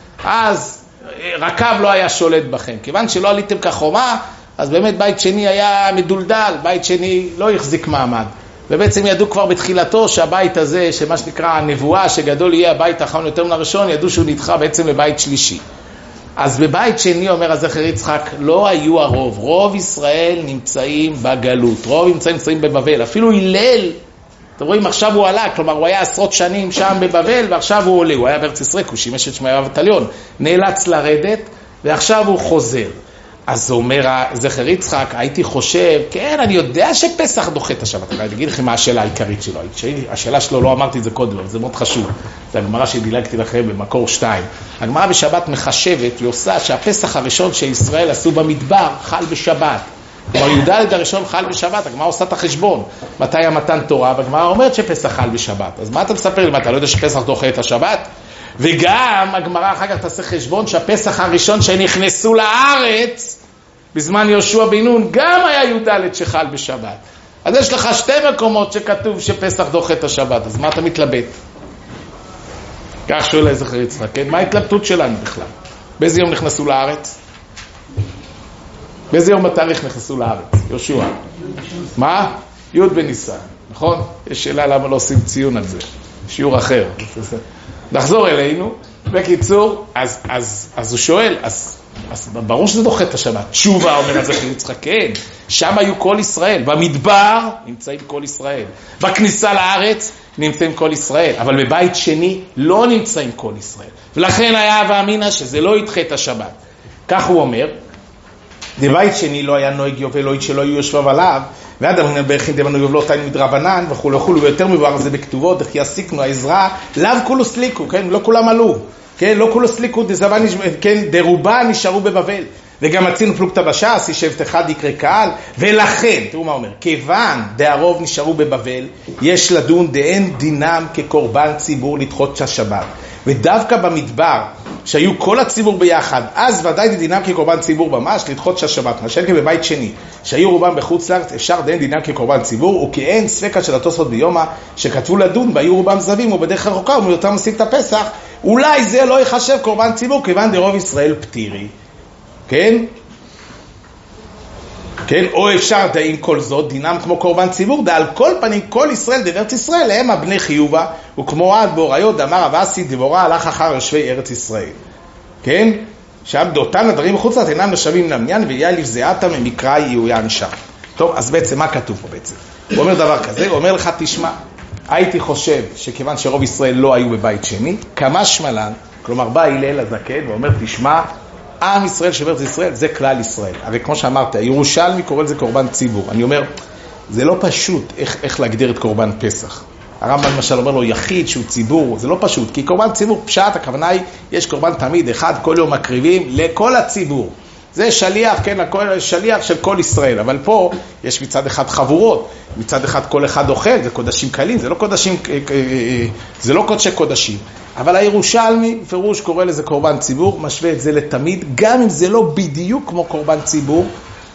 אז רקב לא היה שולט בכם. כיוון שלא עליתם כחומה, אז באמת בית שני היה מדולדל, בית שני לא יחזיק מעמד. ובעצם ידעו כבר בתחילתו שהבית הזה, שמה שנקרא הנבואה, שגדול יהיה הבית האחרון יותר מן הראשון, ידעו שהוא נדחה בעצם לבית שלישי. אז בבית שני, אומר הזכר יצחק, לא היו הרוב. רוב ישראל נמצאים בגלות. רוב נמצאים, נמצאים בבבל. אפילו הלל, אתם רואים, עכשיו הוא עלה, כלומר הוא היה עשרות שנים שם בבבל, ועכשיו הוא עולה. הוא היה בארץ ישראל, הוא שימש את שמעיה ואבטליון. נאלץ לרדת, ועכשיו הוא חוזר. אז הוא אומר, זכר יצחק, הייתי חושב, כן, אני יודע שפסח דוחה את השבת. אני אגיד לכם מה השאלה העיקרית שלו. השאלה שלו, לא אמרתי את זה קודם, זה מאוד חשוב. זה הגמרא שדילגתי לכם במקור שתיים. הגמרא בשבת מחשבת, היא עושה שהפסח הראשון שישראל עשו במדבר חל בשבת. כלומר, י"ד הראשון חל בשבת, הגמרא עושה את החשבון. מתי המתן תורה? והגמרא אומרת שפסח חל בשבת. אז מה אתה מספר לי? מה, אתה לא יודע שפסח דוחה את השבת? וגם הגמרא אחר כך תעשה חשבון שהפסח הראשון שנכנסו לארץ בזמן יהושע בן נון גם היה י"ד שחל בשבת. אז יש לך שתי מקומות שכתוב שפסח דוחה את השבת, אז מה אתה מתלבט? כך שואל זכר יצחק, כן? מה ההתלבטות שלנו בכלל? באיזה יום נכנסו לארץ? באיזה יום בתאריך נכנסו לארץ? יהושע. מה? י' בניסן, נכון? יש שאלה למה לא עושים ציון על זה. שיעור אחר. נחזור אלינו. בקיצור, אז, אז, אז הוא שואל, אז, אז ברור שזה דוחה את השבת. תשובה, אומר זכר יצחק, כן. שם היו כל ישראל. במדבר נמצאים כל ישראל. בכניסה לארץ נמצאים כל ישראל. אבל בבית שני לא נמצאים כל ישראל. ולכן היה הווה אמינא שזה לא ידחה את השבת. כך הוא אומר. בבית שני לא היה נוהג יובל, שלא היו יושביו עליו, ועד אמונה ברכין דמנו יובלו תינו מדרבנן, וכו' וכו', ויותר מבואר זה בכתובות, וכי יסיקנו העזרה, לאו כולו סליקו, כן? לא כולם עלו, כן? לא כולו סליקו, דזבה, כן? דרובה נשארו בבבל, וגם מצינו פלוגתא בש"ס, ישבת אחד יקרא קהל, ולכן, תראו מה אומר, כיוון דהרוב נשארו בבבל, יש לדון דאין דינם כקורבן ציבור לדחות השבת. ודווקא במדבר, שהיו כל הציבור ביחד, אז ודאי דינם כקורבן ציבור ממש, לדחות שהשבת. מה שאין כבבית שני, שהיו רובם בחוץ לארץ, אפשר דין דינם כקורבן ציבור, וכי אין ספקה של התוספות ביומא, שכתבו לדון, והיו רובם זבים, ובדרך רחוקה, ומיותר מוסיף את הפסח, אולי זה לא יחשב קורבן ציבור, כיוון דרוב ישראל פטירי. כן? כן? או אפשר דעים כל זאת, דינם כמו קורבן ציבור, דה על כל פנים, כל ישראל דברת ישראל, הם הבני חיובה, וכמו עד בוריות, דאמר אבסי דבורה, הלך אחר יושבי ארץ ישראל. כן? שם דותן הדברים בחוץ לארץ אינם נחשבים למניין, ויהיה לפזעתם ממקרא יהויין שם. טוב, אז בעצם מה כתוב פה בעצם? הוא אומר דבר כזה, הוא אומר לך, תשמע, הייתי חושב שכיוון שרוב ישראל לא היו בבית שני, כמה שמלן, כלומר בא הלל הזקן ואומר, תשמע, עם ישראל שבארץ ישראל זה כלל ישראל. הרי כמו שאמרת, ירושלמי קורא לזה קורבן ציבור. אני אומר, זה לא פשוט איך, איך להגדיר את קורבן פסח. הרמב"ם למשל אומר לו יחיד שהוא ציבור, זה לא פשוט, כי קורבן ציבור פשט, הכוונה היא, יש קורבן תמיד אחד, כל יום מקריבים לכל הציבור. זה שליח, כן, הכל, שליח של כל ישראל, אבל פה יש מצד אחד חבורות, מצד אחד כל אחד אוכל, זה קודשים קלים, זה לא קודשים, זה לא קודשי קודשים. אבל הירושלמי, פירוש קורא לזה קורבן ציבור, משווה את זה לתמיד, גם אם זה לא בדיוק כמו קורבן ציבור,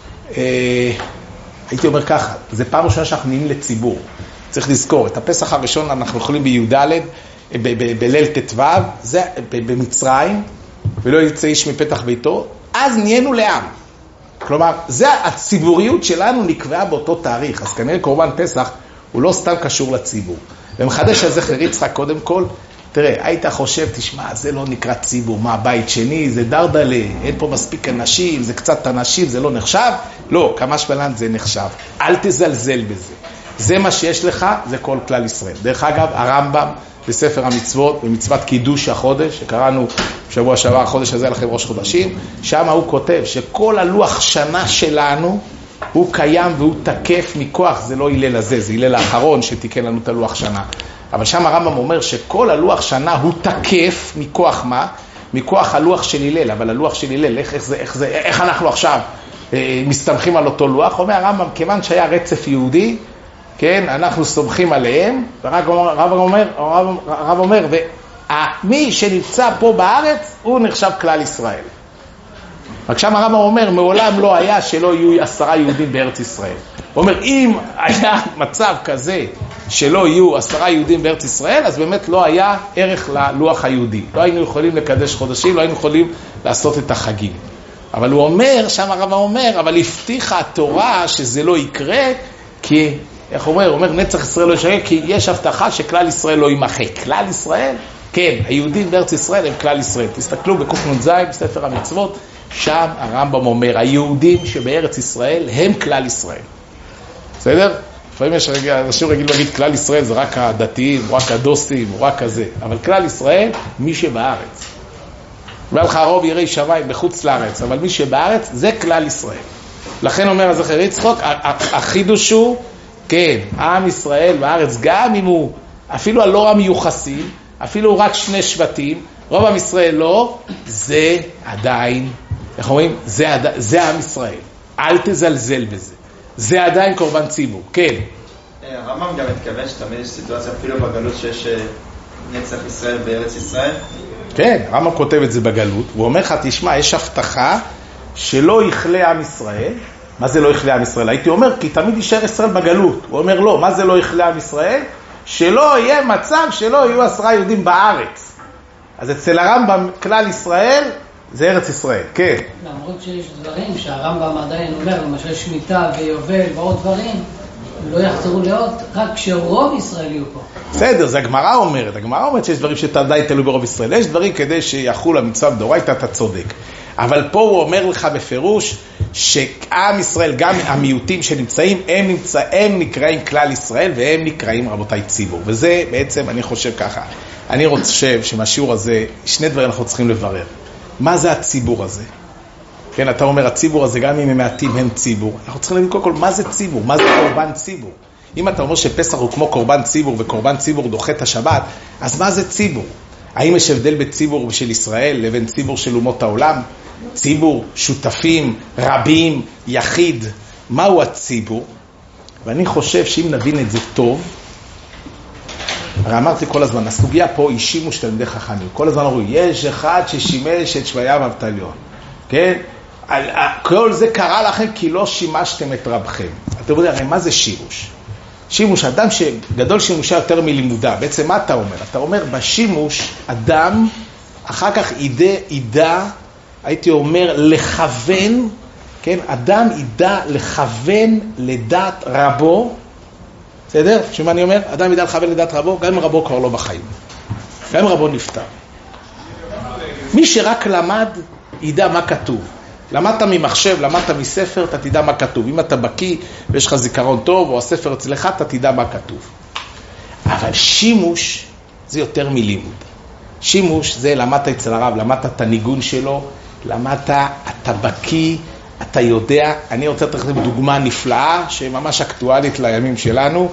אה, הייתי אומר ככה, זה פעם ראשונה שאנחנו נהיים לציבור. צריך לזכור, את הפסח הראשון אנחנו יכולים בי"ד, בליל ט"ו, זה במצרים, ולא יצא איש מפתח ביתו, אז נהיינו לעם. כלומר, זה הציבוריות שלנו נקבעה באותו תאריך, אז כנראה קורבן פסח הוא לא סתם קשור לציבור. ומחדש על זכר יצחק קודם כל, תראה, היית חושב, תשמע, זה לא נקרא ציבור, מה, בית שני, זה דרדלה, אין פה מספיק אנשים, זה קצת אנשים, זה לא נחשב? לא, כמה שבלן זה נחשב. אל תזלזל בזה. זה מה שיש לך, זה כל כלל ישראל. דרך אגב, הרמב"ם בספר המצוות, במצוות קידוש החודש, שקראנו בשבוע שעבר, החודש הזה לכם ראש חודשים, שם הוא כותב שכל הלוח שנה שלנו, הוא קיים והוא תקף מכוח, זה לא הלל הזה, זה הלל האחרון שתיקן לנו את הלוח שנה. אבל שם הרמב"ם אומר שכל הלוח שנה הוא תקף מכוח מה? מכוח הלוח של הלל, אבל הלוח של הלל, איך, איך, זה, איך, זה, איך אנחנו עכשיו אה, מסתמכים על אותו לוח? אומר הרמב"ם, כיוון שהיה רצף יהודי, כן, אנחנו סומכים עליהם, והרב אומר, אומר, הרב אומר, ומי שנמצא פה בארץ, הוא נחשב כלל ישראל. רק שם הרב אומר, מעולם לא היה שלא יהיו עשרה יהודים בארץ ישראל. הוא אומר, אם היה מצב כזה שלא יהיו עשרה יהודים בארץ ישראל, אז באמת לא היה ערך ללוח היהודי. לא היינו יכולים לקדש חודשים, לא היינו יכולים לעשות את החגים. אבל הוא אומר, שם הרב אומר, אבל הבטיחה התורה שזה לא יקרה, כי, איך אומר? הוא אומר, נצח ישראל לא ישרה, כי יש הבטחה שכלל ישראל לא יימחק. כלל ישראל? כן, היהודים בארץ ישראל הם כלל ישראל. תסתכלו בקנ"ז, בספר המצוות, שם הרמב"ם אומר, היהודים שבארץ ישראל הם כלל ישראל. בסדר? לפעמים יש אנשים רגילים להגיד כלל ישראל זה רק הדתיים, או רק הדוסים, או רק כזה. אבל כלל ישראל, מי שבארץ. והלך הרוב יראי שמיים בחוץ לארץ, אבל מי שבארץ זה כלל ישראל. לכן אומר הזכר יצחק, החידוש הוא, כן, עם ישראל בארץ, גם אם הוא אפילו הלא המיוחסים, אפילו רק שני שבטים, רוב עם ישראל לא, זה עדיין, איך אומרים? זה, זה עם ישראל. אל תזלזל בזה. זה עדיין קורבן ציבור. כן. הרמב"ם גם מתכוון שתמיד יש סיטואציה אפילו בגלות שיש נצח ישראל בארץ ישראל? כן, הרמב"ם כותב את זה בגלות, והוא אומר לך, תשמע, יש הבטחה שלא יכלה עם ישראל. מה זה לא יכלה עם ישראל? הייתי אומר, כי תמיד יישאר ישראל בגלות. הוא אומר, לא, מה זה לא יכלה עם ישראל? שלא יהיה מצב שלא יהיו עשרה יהודים בארץ. אז אצל הרמב"ם כלל ישראל זה ארץ ישראל, כן. למרות שיש דברים שהרמב"ם עדיין אומר, למשל שמיטה ויובל ועוד דברים, לא יחזרו להיות רק כשרוב ישראל יהיו פה. בסדר, זה הגמרא אומרת. הגמרא אומרת שיש דברים שתעדיין תלוי ברוב ישראל. יש דברים כדי שיחול המצווה בדאורייתא, אתה צודק. אבל פה הוא אומר לך בפירוש שעם ישראל, גם המיעוטים שנמצאים, הם, נמצא, הם נקראים כלל ישראל והם נקראים רבותיי ציבור. וזה בעצם, אני חושב ככה, אני חושב שמהשיעור הזה, שני דברים אנחנו צריכים לברר. מה זה הציבור הזה? כן, אתה אומר, הציבור הזה, גם אם הם מעטים, הם ציבור. אנחנו צריכים להבין קודם כל, מה זה ציבור? מה זה קורבן ציבור? אם אתה אומר שפסח הוא כמו קורבן ציבור, וקורבן ציבור דוחה את השבת, אז מה זה ציבור? האם יש הבדל בין ציבור של ישראל לבין ציבור של אומות העולם? ציבור, שותפים, רבים, יחיד. מהו הציבור? ואני חושב שאם נבין את זה טוב, הרי אמרתי כל הזמן, הסוגיה פה היא שימוש תלמידי חכמים. כל הזמן אומרים, יש אחד ששימש את שביה ואבטליון. כן? כל זה קרה לכם כי לא שימשתם את רבכם. אתם יודעים, הרי מה זה שימוש? שימוש, אדם שגדול שימושה יותר מלימודה. בעצם מה אתה אומר? אתה אומר, בשימוש, אדם אחר כך ידע, ידע, הייתי אומר, לכוון, כן? אדם ידע לכוון לדעת רבו, בסדר? שמה אני אומר? אדם ידע לכוון לדעת רבו, גם אם רבו כבר לא בחיים. גם אם רבו נפטר. מי שרק למד, ידע מה כתוב. למדת ממחשב, למדת מספר, אתה תדע מה כתוב. אם אתה בקיא ויש לך זיכרון טוב, או הספר אצלך, אתה תדע מה כתוב. אבל שימוש זה יותר מלימוד. שימוש זה למדת אצל הרב, למדת את הניגון שלו, למדת, אתה בקיא, אתה יודע. אני רוצה לתת לכם דוגמה נפלאה, שממש אקטואלית לימים שלנו,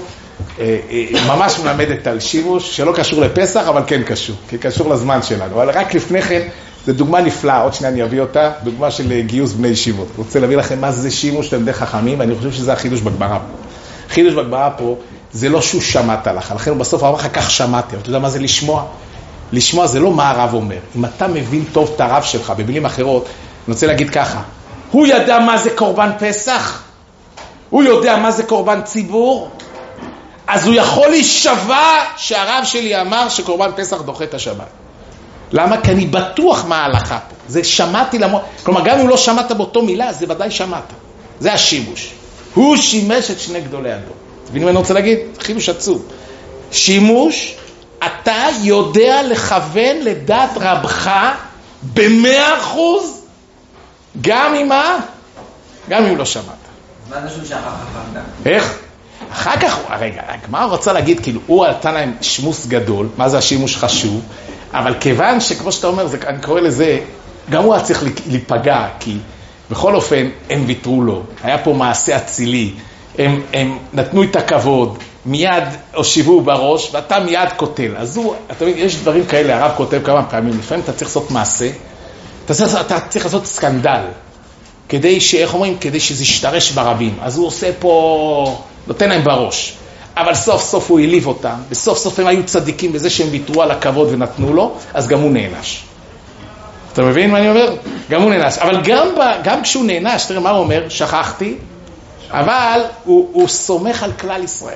ממש מלמדת על שימוש, שלא קשור לפסח, אבל כן קשור, כי קשור לזמן שלנו. אבל רק לפני כן, זו דוגמה נפלאה, עוד שניה אני אביא אותה, דוגמה של גיוס בני ישיבות. רוצה להביא לכם מה זה שימוש תלמידי חכמים, ואני חושב שזה החידוש בגמרא פה. חידוש בגמרא פה, זה לא שהוא שמעת לך, לכן בסוף אמר לך כך שמעתי, אבל אתה יודע מה זה לשמוע? לשמוע זה לא מה הרב אומר. אם אתה מבין טוב את הרב שלך, במילים אחרות, אני רוצה להגיד ככה, הוא ידע מה זה קורבן פסח, הוא יודע מה זה קורבן ציבור, אז הוא יכול להישבע שהרב שלי אמר שקורבן פסח דוחה את השבת. למה? כי אני בטוח מה ההלכה פה. זה שמעתי למות. כלומר, גם אם לא שמעת באותו מילה, זה ודאי שמעת. זה השימוש. הוא שימש את שני גדולי הדור. תבינים מה אני רוצה להגיד? חידוש עצום. שימוש, אתה יודע לכוון לדעת רבך במאה אחוז, גם אם מה? גם אם לא שמעת. מה זה שהוא שכח חכם גם? איך? אחר כך, רגע, מה הוא רוצה להגיד? כאילו, הוא עלתה להם שמוס גדול, מה זה השימוש חשוב? אבל כיוון שכמו שאתה אומר, זה, אני קורא לזה, גם הוא היה צריך להיפגע, כי בכל אופן הם ויתרו לו. היה פה מעשה אצילי, הם, הם נתנו את הכבוד, מיד הושיבו בראש, ואתה מיד כותל. אז הוא, אתה מבין, יש דברים כאלה, הרב כותב כמה פעמים, לפעמים אתה צריך לעשות מעשה, אתה צריך, אתה צריך לעשות סקנדל, כדי ש, איך אומרים, כדי שזה ישתרש ברבים. אז הוא עושה פה, נותן להם בראש. אבל סוף סוף הוא העליב אותם, בסוף סוף הם היו צדיקים בזה שהם ויתרו על הכבוד ונתנו לו, אז גם הוא נענש. אתה מבין מה אני אומר? גם הוא נענש. אבל גם, גם כשהוא נענש, תראה מה הוא אומר, שכחתי, אבל הוא, הוא סומך על כלל ישראל.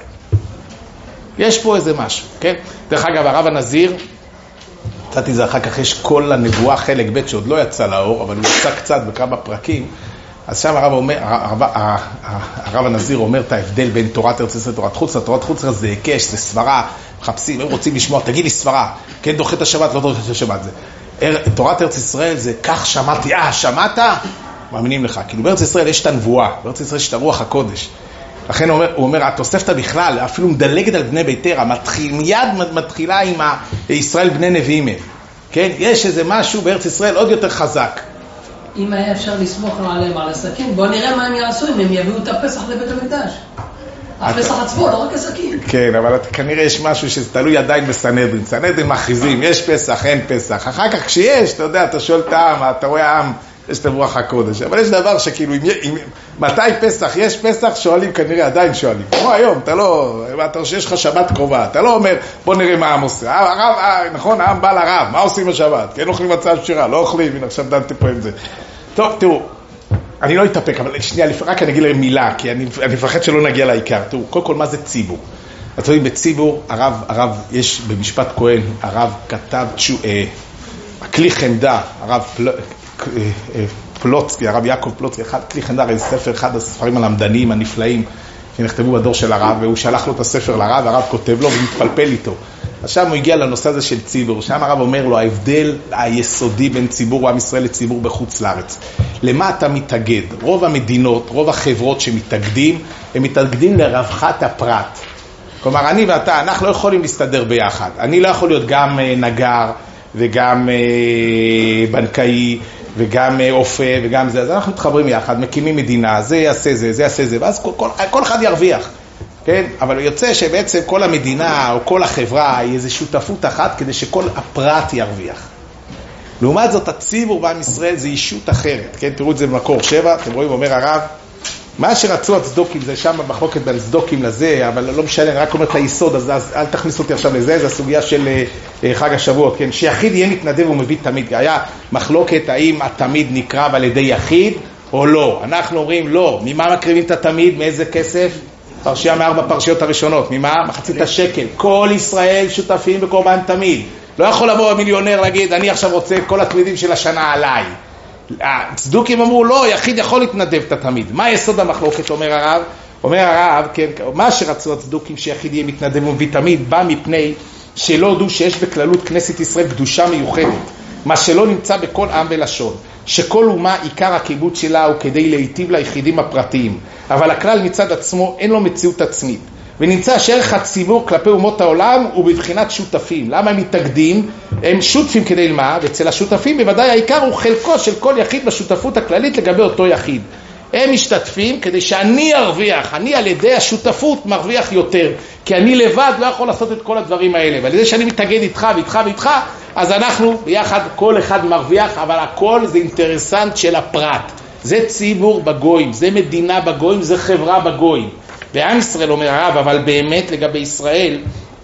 יש פה איזה משהו, כן? דרך אגב, הרב הנזיר, קצתי זה אחר כך, יש כל הנבואה חלק ב' שעוד לא יצא לאור, אבל הוא יצא קצת בכמה פרקים, אז שם הרב, אומר, הרב, הרב הנזיר אומר את ההבדל בין תורת ארץ ישראל לתורת חוץ. תורת חוץ זה היקש, זה סברה, מחפשים, הם רוצים לשמוע, תגיד לי סברה, כן דוחה את השבת, לא דוחה את השבת. זה. תורת ארץ ישראל זה כך שמעתי, אה, שמעת? מאמינים לך. כאילו בארץ ישראל יש את הנבואה, בארץ ישראל יש את הרוח הקודש. לכן הוא אומר, הוא אומר התוספתא בכלל, אפילו מדלגת על בני ביתר, מתחיל, מיד מתחילה עם ישראל בני נביאים. כן? יש איזה משהו בארץ ישראל עוד יותר חזק. אם היה אפשר לסמוך עליהם על הסכין, בוא נראה מה הם יעשו אם הם יביאו את הפסח לבית המקדש. הפסח עצמו, לא רק הסכין. כן, אבל כנראה יש משהו שזה תלוי עדיין בסנהדרין. סנהדרין מכריזים, יש פסח, אין פסח. אחר כך כשיש, אתה יודע, אתה שואל את העם, אתה רואה העם, יש את רוח הקודש. אבל יש דבר שכאילו, אם, אם, מתי פסח, יש פסח, שואלים כנראה, עדיין שואלים. כמו היום, אתה לא, אתה שיש לך שבת קרובה, אתה לא אומר, בוא נראה מה העם עושה. הרב, נכון, העם בא לרב, מה עושים בשבת? כן, אוכלים מצב שירה, לא אוכלים, הנה עכשיו דנתי פה עם זה. טוב, תראו, אני לא אתאפק, אבל שנייה, רק אני אגיד להם מילה, כי אני, אני מפחד שלא נגיע לעיקר. תראו, קודם כל, מה זה ציבור? אתם יודעים, בציבור, הרב, הרב, יש במשפט כהן, הרב כתב, אה, הכלי חמדה, הרב פל, אה, אה, פלוצקי, הרב יעקב פלוצקי, אחד, כלי חמדה, איזה ספר, אחד הספרים הלמדניים הנפלאים, שנכתבו בדור של הרב, והוא שלח לו את הספר לרב, הרב כותב לו ומתפלפל איתו. עכשיו הוא הגיע לנושא הזה של ציבור, שם הרב אומר לו, ההבדל היסודי בין ציבור עם ישראל לציבור בחוץ לארץ. למה אתה מתאגד? רוב המדינות, רוב החברות שמתאגדים, הם מתאגדים לרווחת הפרט. כלומר, אני ואתה, אנחנו לא יכולים להסתדר ביחד. אני לא יכול להיות גם נגר וגם בנקאי וגם אופה וגם זה. אז אנחנו מתחברים יחד, מקימים מדינה, זה יעשה זה, זה יעשה זה, ואז כל, כל, כל אחד ירוויח. כן? אבל יוצא שבעצם כל המדינה או כל החברה היא איזו שותפות אחת כדי שכל הפרט ירוויח. לעומת זאת, הציבור בעם ישראל זה אישות אחרת. כן? תראו את זה במקור שבע, אתם רואים, אומר הרב, מה שרצו הצדוקים, זה שם במחלוקת בין צדוקים לזה, אבל לא משנה, אני רק אומר את היסוד, אז, אז אל תכניס אותי עכשיו לזה, זה הסוגיה של uh, חג השבועות, כן? שיחיד יהיה מתנדב ומביא תמיד. היה מחלוקת האם התמיד נקרב על ידי יחיד או לא. אנחנו אומרים לא. ממה מקריבים את התמיד? מאיזה כסף? פרשייה מארבע פרשיות הראשונות. ממה? מחצית השקל. כל ישראל שותפים בקורבן תמיד. לא יכול לבוא המיליונר להגיד, אני עכשיו רוצה את כל התמידים של השנה עליי. הצדוקים אמרו, לא, יחיד יכול להתנדב את התמיד. מה יסוד המחלוקת, אומר הרב? אומר הרב, כן, מה שרצו הצדוקים שיחיד יהיה מתנדב ומביא תמיד, בא מפני שלא הודו שיש בכללות כנסת ישראל קדושה מיוחדת, מה שלא נמצא בכל עם ולשון, שכל אומה עיקר הקיבוץ שלה הוא כדי להיטיב ליחידים הפרטיים, אבל הכלל מצד עצמו אין לו מציאות עצמית, ונמצא שערך הציבור כלפי אומות העולם הוא בבחינת שותפים. למה הם מתאגדים? הם שותפים כדי למה? ואצל השותפים בוודאי העיקר הוא חלקו של כל יחיד בשותפות הכללית לגבי אותו יחיד. הם משתתפים כדי שאני ארוויח, אני על ידי השותפות מרוויח יותר, כי אני לבד לא יכול לעשות את כל הדברים האלה, ועל ידי שאני מתאגד איתך ואיתך ואיתך, אז אנחנו ביחד כל אחד מרוויח, אבל הכל זה אינטרסנט של הפרט. זה ציבור בגויים, זה מדינה בגויים, זה חברה בגויים. ועם ישראל אומר הרב, אבל באמת לגבי ישראל,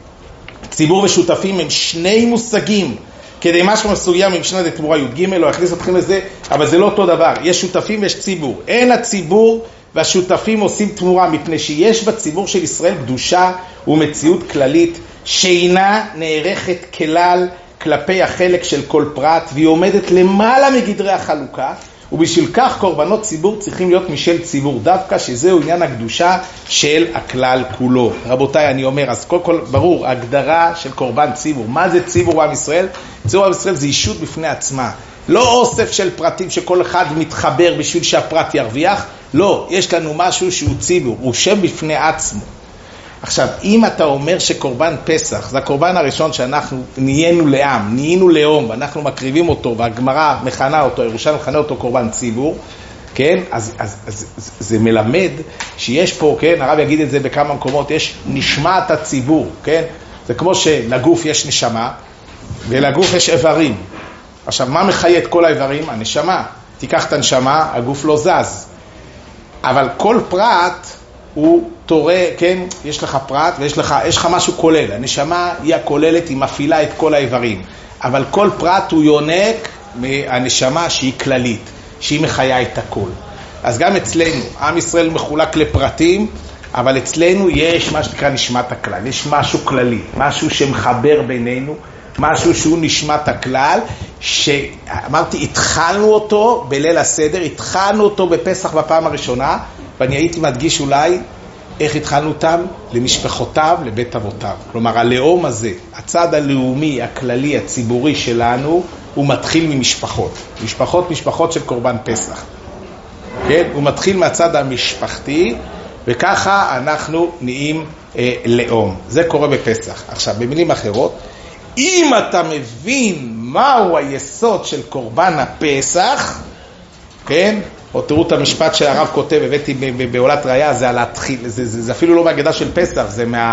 ציבור ושותפים הם שני מושגים, כדי משהו מסוגיה ממשנה זה תמורה י' ג' לא הכניס אתכם לזה, אבל זה לא אותו דבר. יש שותפים ויש ציבור. אין הציבור והשותפים עושים תמורה, מפני שיש בציבור של ישראל קדושה ומציאות כללית, שאינה נערכת כלל כלפי החלק של כל פרט, והיא עומדת למעלה מגדרי החלוקה, ובשביל כך קורבנות ציבור צריכים להיות משל ציבור דווקא, שזהו עניין הקדושה של הכלל כולו. רבותיי, אני אומר, אז כל כל ברור, הגדרה של קורבן ציבור. מה זה ציבור עם ישראל? ציבור עם ישראל זה אישות בפני עצמה. לא אוסף של פרטים שכל אחד מתחבר בשביל שהפרט ירוויח. לא, יש לנו משהו שהוא ציבור, הוא שם בפני עצמו. עכשיו, אם אתה אומר שקורבן פסח, זה הקורבן הראשון שאנחנו נהיינו לעם, נהיינו לאום, ואנחנו מקריבים אותו, והגמרא מכנה אותו, ירושלים מכנה אותו קורבן ציבור, כן? אז, אז, אז, אז זה מלמד שיש פה, כן? הרב יגיד את זה בכמה מקומות, יש נשמת הציבור, כן? זה כמו שלגוף יש נשמה, ולגוף יש איברים. עכשיו, מה מחיה את כל האיברים? הנשמה. תיקח את הנשמה, הגוף לא זז. אבל כל פרט הוא תורה, כן, יש לך פרט ויש לך, יש לך משהו כולל. הנשמה היא הכוללת, היא מפעילה את כל האיברים. אבל כל פרט הוא יונק מהנשמה שהיא כללית, שהיא מחיה את הכל. אז גם אצלנו, עם ישראל מחולק לפרטים, אבל אצלנו יש מה שנקרא נשמת הכלל. יש משהו כללי, משהו שמחבר בינינו, משהו שהוא נשמת הכלל, שאמרתי, התחלנו אותו בליל הסדר, התחלנו אותו בפסח בפעם הראשונה, ואני הייתי מדגיש אולי איך התחלנו אותם למשפחותיו, לבית אבותיו. כלומר, הלאום הזה, הצד הלאומי, הכללי, הציבורי שלנו, הוא מתחיל ממשפחות. משפחות, משפחות של קורבן פסח. כן? הוא מתחיל מהצד המשפחתי, וככה אנחנו נהיים אה, לאום. זה קורה בפסח. עכשיו, במילים אחרות, אם אתה מבין מהו היסוד של קורבן הפסח, כן? או תראו את המשפט שהרב כותב, הבאתי בעולת ראיה, זה, להתחיל, זה, זה, זה אפילו לא מהגדה של פסח, זה מה,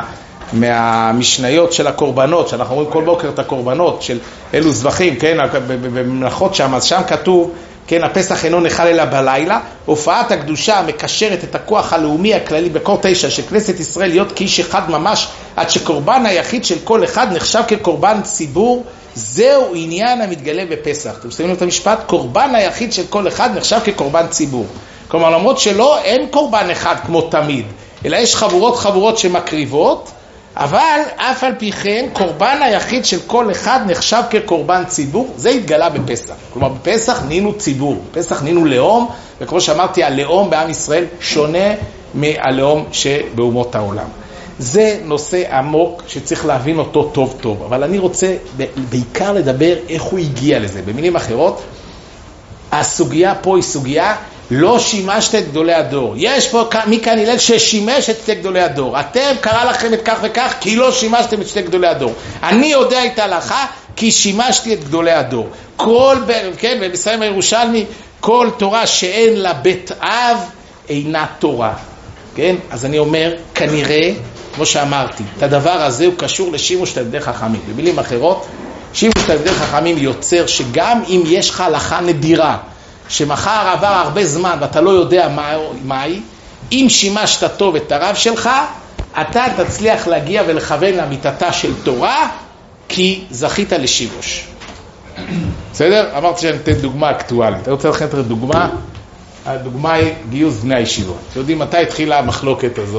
מהמשניות של הקורבנות, שאנחנו רואים כל בוקר את הקורבנות של אלו זבחים, כן? במלאכות שם, אז שם כתוב, כן, הפסח אינו נחל אלא בלילה, הופעת הקדושה מקשרת את הכוח הלאומי הכללי בקור תשע של כנסת ישראל להיות כאיש אחד ממש, עד שקורבן היחיד של כל אחד נחשב כקורבן ציבור. זהו עניין המתגלה בפסח. אתם שמים את המשפט, קורבן היחיד של כל אחד נחשב כקורבן ציבור. כלומר, למרות שלא, אין קורבן אחד כמו תמיד, אלא יש חבורות חבורות שמקריבות, אבל אף על פי כן, קורבן היחיד של כל אחד נחשב כקורבן ציבור, זה התגלה בפסח. כלומר, בפסח נינו ציבור, בפסח נינו לאום, וכמו שאמרתי, הלאום בעם ישראל שונה מהלאום שבאומות העולם. זה נושא עמוק שצריך להבין אותו טוב טוב, אבל אני רוצה בעיקר לדבר איך הוא הגיע לזה. במילים אחרות, הסוגיה פה היא סוגיה, לא שימשת את גדולי הדור. יש פה מכאן הלל ששימש את שתי גדולי הדור. אתם קרא לכם את כך וכך כי לא שימשתם את שתי גדולי הדור. אני יודע את ההלכה כי שימשתי את גדולי הדור. כל, כן, ובסיים הירושלמי, כל תורה שאין לה בית אב אינה תורה. כן? אז אני אומר, כנראה, כמו שאמרתי, את הדבר הזה הוא קשור לשימוש תלמידי חכמים. במילים אחרות, שימוש תלמידי חכמים יוצר שגם אם יש לך הלכה נדירה, שמחר עבר הרבה זמן ואתה לא יודע מה, מה היא, אם שימשת טוב את הרב שלך, אתה תצליח להגיע ולכוון למיטתה של תורה, כי זכית לשימוש. בסדר? אמרתי שאני אתן דוגמה אקטואלית. אני רוצה לכם את הדוגמה. הדוגמה היא גיוס בני הישיבות. אתם יודעים מתי התחילה המחלוקת הזו?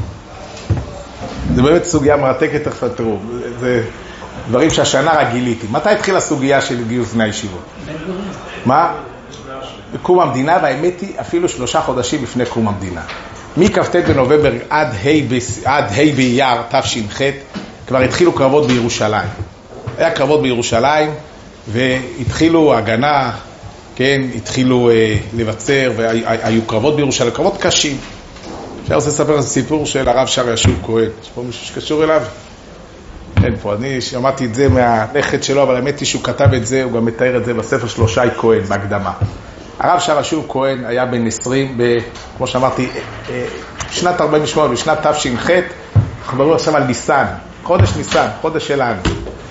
זה באמת סוגיה מרתקת, תכף תראו. זה דברים שהשנה רק גיליתי. מתי התחילה הסוגיה של גיוס בני הישיבות? מה? בקום המדינה, והאמת היא אפילו שלושה חודשים לפני קום המדינה. מכ"ט בנובמבר עד ה' באייר תש"ח כבר התחילו קרבות בירושלים. היה קרבות בירושלים והתחילו הגנה, כן, התחילו אה, לבצר והיו קרבות בירושלים, קרבות קשים. אפשר רוצה לספר את הסיפור של הרב שר ישוב כהן. יש פה מישהו שקשור אליו? אין פה, אני שמעתי את זה מהנכד שלו, אבל האמת היא שהוא כתב את זה, הוא גם מתאר את זה בספר שלו שי כהן בהקדמה. הרב שר ישוב כהן היה בן עשרים, ב, כמו שאמרתי, שנת ארבעים ושמונה, בשנת תש"ח, אנחנו מדברים עכשיו על ניסן, חודש ניסן, חודש שלנו.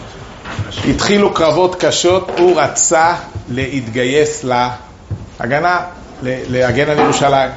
התחילו קרבות קשות, הוא רצה להתגייס להגנה, להגן על ירושלים.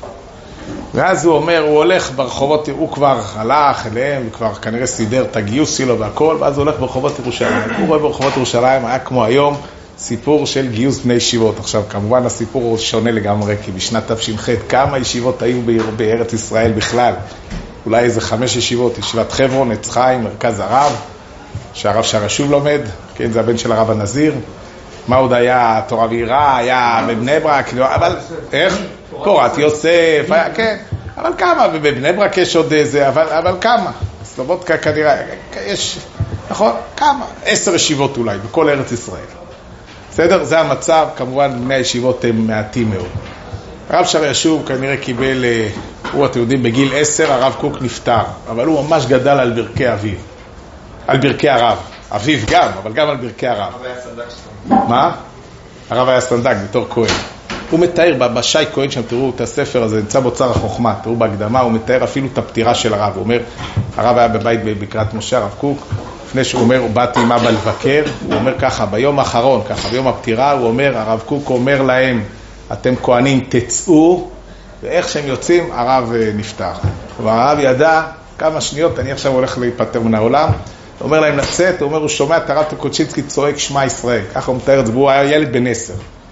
ואז הוא אומר, הוא הולך ברחובות, הוא כבר הלך אליהם, הוא כבר כנראה סידר את הגיוס שלו והכל, ואז הוא הולך ברחובות ירושלים. הוא רואה ברחובות ירושלים, היה כמו היום, סיפור של גיוס בני ישיבות. עכשיו, כמובן הסיפור הוא שונה לגמרי, כי בשנת תש"ח כמה ישיבות היו בארץ ישראל בכלל? אולי איזה חמש ישיבות, ישיבת חברון, עץ חיים, מרכז הרב, שהרב שר ישוב לומד, כן, זה הבן של הרב הנזיר. מה עוד היה? תורה ויראה, היה בבני ברק, אבל איך? פורת יוסף, היה, כן, אבל כמה? בבני ברק יש עוד איזה, אבל, אבל כמה? סלובודקה כנראה, יש, נכון? כמה? עשר ישיבות אולי, בכל ארץ ישראל. בסדר? זה המצב, כמובן בני הישיבות הם מעטים מאוד. הרב שר ישוב כנראה קיבל, הוא אתם יודעים, בגיל עשר הרב קוק נפטר, אבל הוא ממש גדל על ברכי אביו, על ברכי הרב, אביו גם, אבל גם על ברכי הרב. הרב היה סנדק שלו. מה? הרב היה סנדק בתור כהן. הוא מתאר בשי כהן שם, תראו את הספר הזה, נמצא באוצר החוכמה, תראו בהקדמה, הוא מתאר אפילו את הפטירה של הרב. הוא אומר, הרב היה בבית בקריית משה, הרב קוק, לפני שהוא אומר, הוא באתי עם אבא לבקר, הוא אומר ככה, ביום האחרון, ככה, ביום הפטירה, הוא אומר, הרב קוק אומר להם, אתם כהנים תצאו, ואיך שהם יוצאים, הרב נפטר. והרב ידע, כמה שניות, אני עכשיו הולך להיפטר מן העולם, הוא אומר להם לצאת, הוא אומר, הוא שומע את הרב טקוצ'ינסקי צועק שמע ישראל, ככה הוא מתאר את זה, והוא היה ילד בן עשר.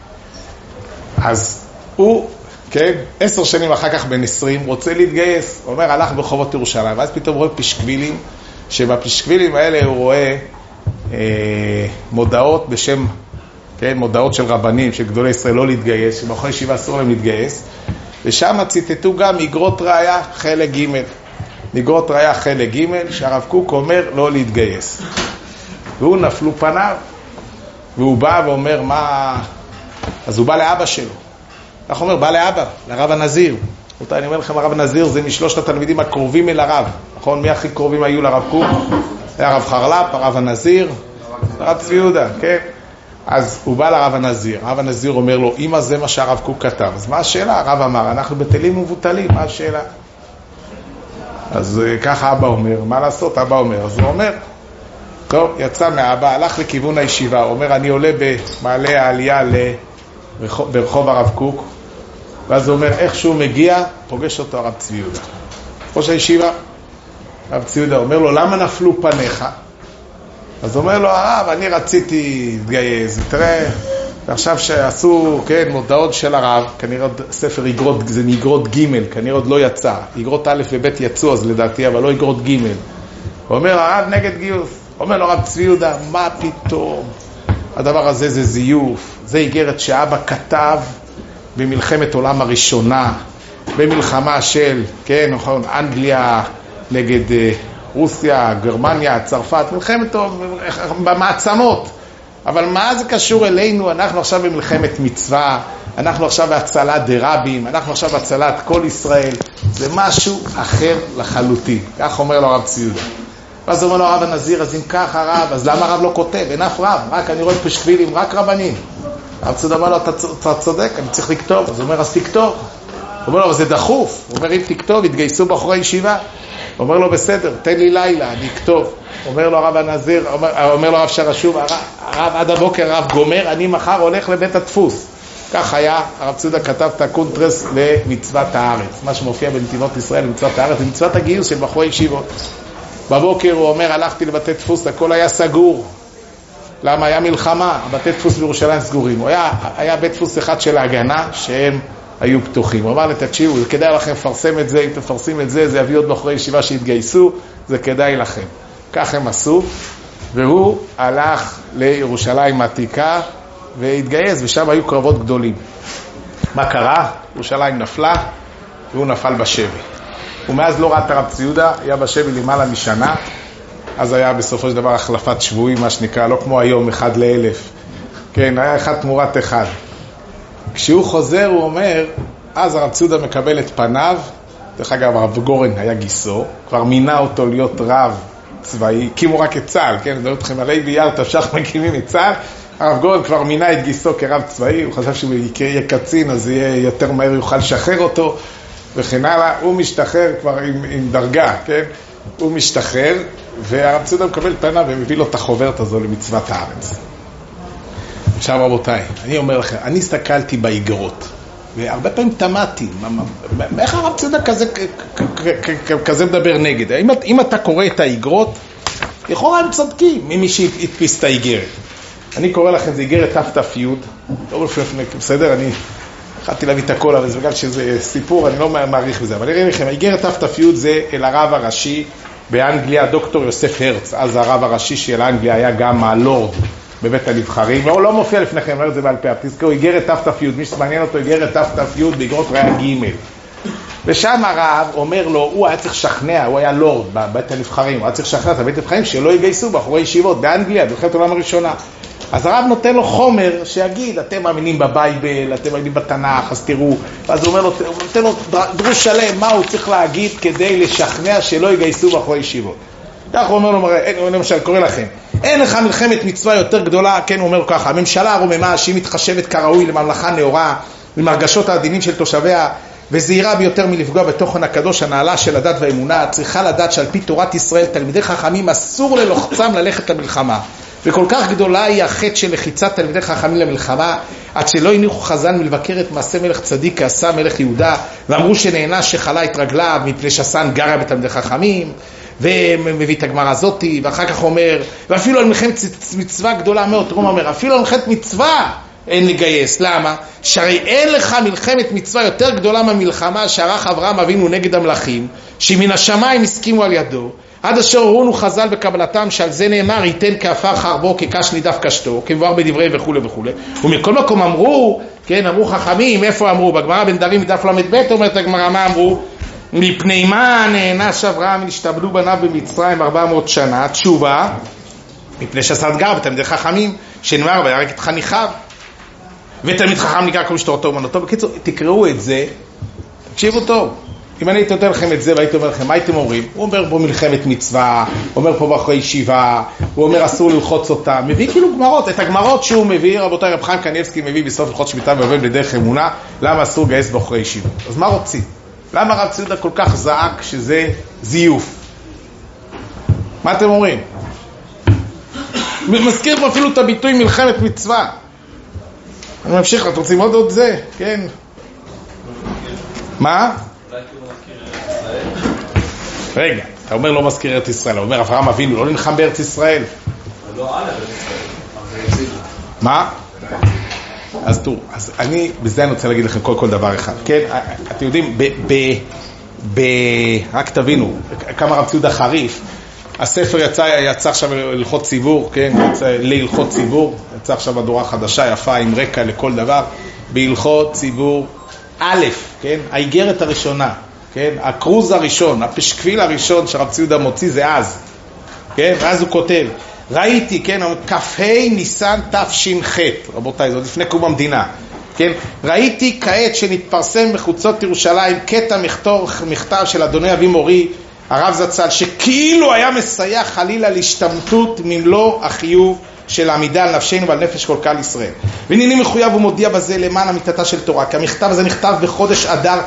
אז הוא, כן, עשר שנים אחר כך בן עשרים, רוצה להתגייס, הוא אומר, הלך ברחובות ירושלים, ואז פתאום רואה פשקבילים, שבפשקבילים האלה הוא רואה אה, מודעות בשם, כן, מודעות של רבנים, של גדולי ישראל לא להתגייס, שבאחרי ישיבה אסור להם להתגייס, ושם ציטטו גם אגרות ראיה חלק ג' אגרות ראיה חלק ג' שהרב קוק אומר לא להתגייס. והוא נפלו פניו, והוא בא ואומר מה... אז הוא בא לאבא שלו. איך אומר? בא לאבא, לרב הנזיר. אותה, אני אומר לכם, הרב הנזיר זה משלושת התלמידים הקרובים אל הרב. נכון? מי הכי קרובים היו לרב קוק? היה הרב חרל"פ, הרב הנזיר, הרב צבי יהודה, כן? אז הוא בא לרב הנזיר. הרב הנזיר אומר לו, אמא זה מה שהרב קוק כתב. אז מה השאלה? הרב אמר, אנחנו בטלים ומבוטלים, מה השאלה? אז ככה אבא אומר, מה לעשות? אבא אומר. אז הוא אומר, טוב, יצא מהאבא, הלך לכיוון הישיבה, הוא אומר, אני עולה במעלה העלייה לרחוב, ברחוב הרב קוק, ואז הוא אומר, איך שהוא מגיע, פוגש אותו הרב צבי יהודה. ראש הישיבה, הרב צבי יהודה, אומר לו, למה נפלו פניך? אז הוא אומר לו, הרב, אני רציתי להתגייס, תראה, ועכשיו שעשו, כן, מודעות של הרב, כנראה ספר יגרות, זה יגרות ג', כנראה עוד לא יצא. יגרות א' וב' יצאו אז לדעתי, אבל לא יגרות ג'. הוא אומר, הרב נגד גיוס. אומר לו, הרב צבי יהודה, מה פתאום? הדבר הזה זה זיוף. זה איגרת שאבא כתב במלחמת עולם הראשונה, במלחמה של, כן, נכון, אנגליה נגד רוסיה, גרמניה, צרפת, מלחמת במעצמות. אבל מה זה קשור אלינו? אנחנו עכשיו במלחמת מצווה, אנחנו עכשיו בהצלת דרבים, אנחנו עכשיו בהצלת כל ישראל. זה משהו אחר לחלוטין. כך אומר לו הרב צבי יהודה. ואז אומר לו הרב הנזיר, אז אם כך הרב, אז למה הרב לא כותב? אין אף רב, רק אני רואה פשקבילים, רק רבנים. הרב צבי יהודה אומר לו, אתה צודק, אני צריך לכתוב. אז הוא אומר, אז תכתוב. הוא אומר לו, אבל זה דחוף. הוא אומר, אם תכתוב, יתגייסו בחורי ישיבה. הוא אומר לו, בסדר, תן לי לילה, אני אכתוב. אומר לו הרב הנזיר, אומר, אומר לו הרב שרשוב, הרב, הרב עד הבוקר הרב גומר, אני מחר הולך לבית הדפוס. כך היה, הרב צבי יהודה כתב את הקונטרס למצוות הארץ. מה שמופיע בנתיבות ישראל למצוות הארץ, זה מצוות הגיוס של בחורי ישיבות. בבוקר הוא אומר, הלכתי לבתי דפוס, הכל היה סגור. למה? היה מלחמה, הבתי דפוס בירושלים סגורים. הוא היה, היה בית דפוס אחד של ההגנה, שהם היו פתוחים. הוא אמר לי, תקשיבו, זה כדאי לכם לפרסם את זה, אם תפרסים את זה, זה יביא עוד בחורי ישיבה שהתגייסו, זה כדאי לכם. כך הם עשו, והוא הלך לירושלים העתיקה והתגייס, ושם היו קרבות גדולים. מה קרה? ירושלים נפלה, והוא נפל בשבי. ומאז לא ראה את הרב צבי יהודה, היה בשבי למעלה משנה, אז היה בסופו של דבר החלפת שבויים, מה שנקרא, לא כמו היום, אחד לאלף. כן, היה אחד תמורת אחד. כשהוא חוזר, הוא אומר, אז הרב צבי יהודה מקבל את פניו, דרך אגב, הרב גורן היה גיסו, כבר מינה אותו להיות רב צבאי, הקימו רק את צה"ל, כן, נדבר אתכם עלי ביאר, תפשח מקימים את צה"ל, הרב גורן כבר מינה את גיסו כרב צבאי, הוא חשב שהוא יהיה קצין, אז יהיה יותר מהר, יוכל לשחרר אותו, וכן הלאה, הוא משתחרר כבר עם, עם דרגה, כן, הוא משתחרר, והרב צבי יהודה מקבל פניו ומביא לו את החוברת הזו למצוות הארץ. עכשיו רבותיי, אני אומר לכם, אני הסתכלתי באיגרות, והרבה פעמים תמדתי, איך הרב צבי יהודה כזה, כזה מדבר נגד? אם, אם אתה קורא את האיגרות, לכאורה הם צודקים ממי שהדפיס את האיגרת. אני קורא לכם, זה איגרת תף תף י', לא לפני, בסדר? אני התחלתי להביא את הכל, אבל זה בגלל שזה סיפור, אני לא מעריך בזה. אבל נראה לכם, האיגרת תף תף י' זה אל הרב הראשי באנגליה, דוקטור יוסף הרץ, אז הרב הראשי של אנגליה היה גם הלורד בבית הנבחרים, והוא לא מופיע לפניכם, אומר את זה בעל פה, תזכרו, איגרת תף תף י', מי שמעניין אותו, איגרת תף תף י' באיגרות ראיה ג'. ושם הרב אומר לו, הוא היה צריך לשכנע, הוא היה לורד בבית הנבחרים, הוא היה צריך לשכנע את הבית הנבחרים שלא יגייסו בחורי ישיבות באנגליה, במלחמת העולם הראשונה. אז הרב נותן לו חומר שיגיד, אתם מאמינים בבייבל, אתם מאמינים בתנ"ך, אז תראו. ואז הוא אומר לו, הוא נותן לו דרוש שלם, מה הוא צריך להגיד כדי לשכנע שלא יגייסו בחורי ישיבות. כך הוא אומר לו, הוא למשל, קורא לכם, אין לך מלחמת מצווה יותר גדולה, כן, הוא אומר ככה, הממשלה הרוממה שהיא מתחשבת כראוי לממלכה נאורה, למרגשות העדינים של תושביה, וזהירה ביותר מלפגוע בתוכן הקדוש הנעלה של הדת והאמונה, צריכה לדעת שעל פי תורת ישראל, תלמידי חכמים אסור ללוחצם ללכת למלחמה. וכל כך גדולה היא החטא של לחיצת תלמידי חכמים למלחמה, עד שלא הניחו חזן מלבקר את מעשה מלך צדיק כעשה מלך יהודה, ואמרו שנענש שחלה את רגליו מפני שעשה גרה בתלמידי חכמים, ומביא את הגמרא הזאת, ואחר כך אומר, ואפילו על מלחמת מצווה גדולה מאוד, רום אומר, אפילו על מלחמת מצווה אין לגייס. למה? שהרי אין לך מלחמת מצווה יותר גדולה מהמלחמה שערך אברהם אבינו נגד המלכים, שמן השמיים הסכימו על ידו, עד אשר הורונו חז"ל בקבלתם, שעל זה נאמר, ייתן כעפר חרבו כקש נידף קשתו, כמבואר בדברי וכו' וכו'. ומכל מקום אמרו, כן, אמרו חכמים, איפה אמרו? בגמרא בן דרים מדף למד ב' אומרת הגמרא, מה אמרו? מפני מה נענש אברהם נשתבלו בניו במצרים ארבע מאות שנה? תשובה, מפני שעשה גר בתלמידי חכמים, שנאמר וירק את חניכיו. ותלמיד חכם נקרא כל שתורתו אומנותו. בקיצור, תקראו את זה, תקשיבו טוב. אם אני הייתי נותן לכם את זה והייתי אומר לכם, מה הייתם אומרים? הוא אומר פה מלחמת מצווה, הוא אומר פה בחורי ישיבה, הוא אומר אסור ללחוץ אותה, מביא כאילו גמרות, את הגמרות שהוא מביא, רבותיי, רב חיים קניבסקי מביא בסוף הלכות שמיטה ויובל בדרך אמונה, למה אסור לגייס בחורי ישיבה? אז מה רוצים? למה הרב צבי יהודה כל כך זעק שזה זיוף? מה אתם אומרים? מזכיר פה אפילו את הביטוי מלחמת מצווה. אני ממשיך, אתם רוצים עוד עוד זה? כן. מה? רגע, אתה אומר לא מזכיר ארץ ישראל, אתה אומר אברהם אבינו לא נלחם בארץ ישראל. לא על ארץ ישראל. מה? אז תראו, אז אני, בזה אני רוצה להגיד לכם כל כל דבר אחד, כן? אתם יודעים, ב, ב, ב, רק תבינו, כמה רב ציודה חריף, הספר יצא, יצא עכשיו להלכות ציבור, כן? יצא להלכות ציבור, יצא עכשיו בדורה חדשה, יפה, עם רקע לכל דבר, בהלכות ציבור א', כן? האיגרת הראשונה, כן? הקרוז הראשון, הפשקביל הראשון שרב ציודה מוציא זה אז, כן? ואז הוא כותב, ראיתי, כן, כ"ה ניסן תש"ח, רבותיי, זאת לפני קום המדינה, כן? ראיתי כעת שנתפרסם בחוצות ירושלים קטע מכתב, מכתב של אדוני אבי מורי, הרב זצ"ל, שכאילו היה מסייע חלילה להשתמטות ממלוא החיוב של העמידה על נפשנו ועל נפש כל קהל ישראל. והנני מחויב ומודיע בזה למען אמיתתה של תורה, כי המכתב הזה נכתב בחודש אדר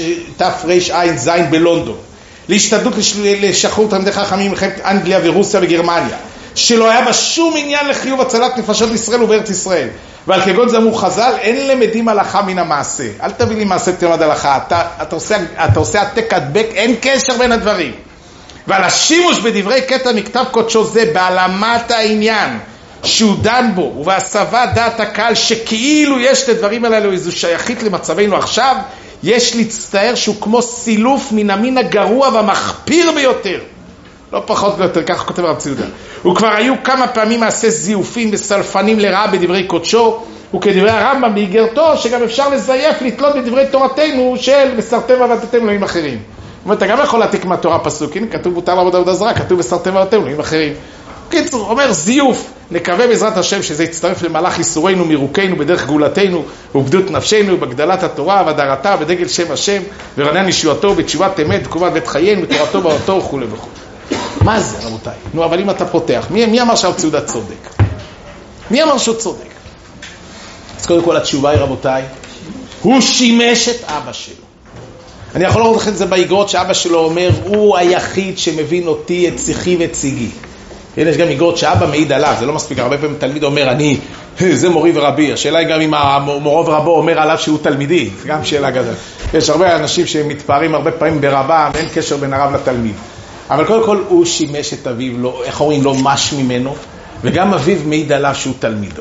תרע"ז בלונדון, להשתדלות לשחרור תלמידי חכמים ממלחמת אנגליה ורוסיה וגרמניה, שלא היה בה שום עניין לחיוב הצלת נפשות ישראל ובארץ ישראל. ועל כגון זה אמרו חז"ל, אין למדים הלכה מן המעשה. אל תביא לי מעשה תלמד הלכה, אתה, אתה עושה, אתה עושה עתק הדבק, אין קשר בין הדברים. ועל השימוש בדברי קטע מכתב קודשו זה, בהעלמת העניין שהוא דן בו, ובהסבת דעת הקהל שכאילו יש לדברים הללו איזו שייכית למצבנו עכשיו, יש להצטער שהוא כמו סילוף מן המין הגרוע והמחפיר ביותר. לא פחות או יותר, ככה כותב הרב ציודה. וכבר היו כמה פעמים מעשה זיופים וסלפנים לרעה בדברי קודשו, וכדברי הרמב"ם באיגרתו, שגם אפשר לזייף, לתלות בדברי תורתנו של וסרתם ועבדתם אלוהים אחרים. זאת אומרת, אתה גם יכול להעתיק מהתורה פסוק, הנה כתוב מותר לעבוד עבודה זרה, כתוב וסרתם ועבדתם אלוהים אחרים. קיצור, אומר זיוף, נקווה בעזרת השם שזה יצטרף למהלך ייסורנו מירוקנו בדרך גאולתנו ובגדות נפשנו, בגדלת התורה והדרתה בדגל שם השם ורענן ישועתו בתשובת אמת וקובעת בית חיינו בתורתו באותו וכו' וכו'. מה זה רבותיי? נו, אבל אם אתה פותח, מי, מי אמר שהרב ציודה צודק? מי אמר שהוא צודק? אז קודם כל התשובה היא רבותיי, הוא שימש את אבא שלו. אני יכול לראות לכם את זה באיגרות שאבא שלו אומר, הוא היחיד שמבין אותי, את שיחי ואת שיגי. יש גם איגרות שאבא מעיד עליו, זה לא מספיק, הרבה פעמים תלמיד אומר, אני, זה מורי ורבי. השאלה היא גם אם המורו ורבו אומר עליו שהוא תלמידי, זה גם שאלה גדולה. יש הרבה אנשים שמתפארים הרבה פעמים ברבם, אין קשר בין הרב לתלמיד. אבל קודם כל הוא שימש את אביו, לא, איך אומרים, לא מש ממנו, וגם אביו מעיד עליו שהוא תלמידו.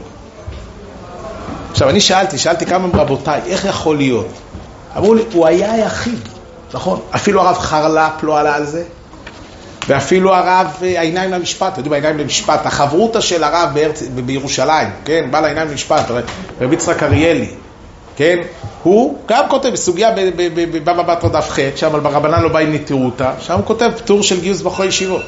עכשיו אני שאלתי, שאלתי כמה רבותיי, איך יכול להיות? אמרו לי, הוא היה היחיד, נכון? אפילו הרב חרל"פ לא עלה על זה, ואפילו הרב העיניים למשפט, יודעים, העיניים למשפט, החברותה של הרב בארץ, בירושלים, כן? בא לעיניים למשפט, רבי יצחק אריאלי, כן? הוא גם כותב בסוגיה בבבא בתרא דף ח', שם על ברבנן לא בא עם נטירותה, שם הוא כותב פטור של גיוס בחורי ישיבות.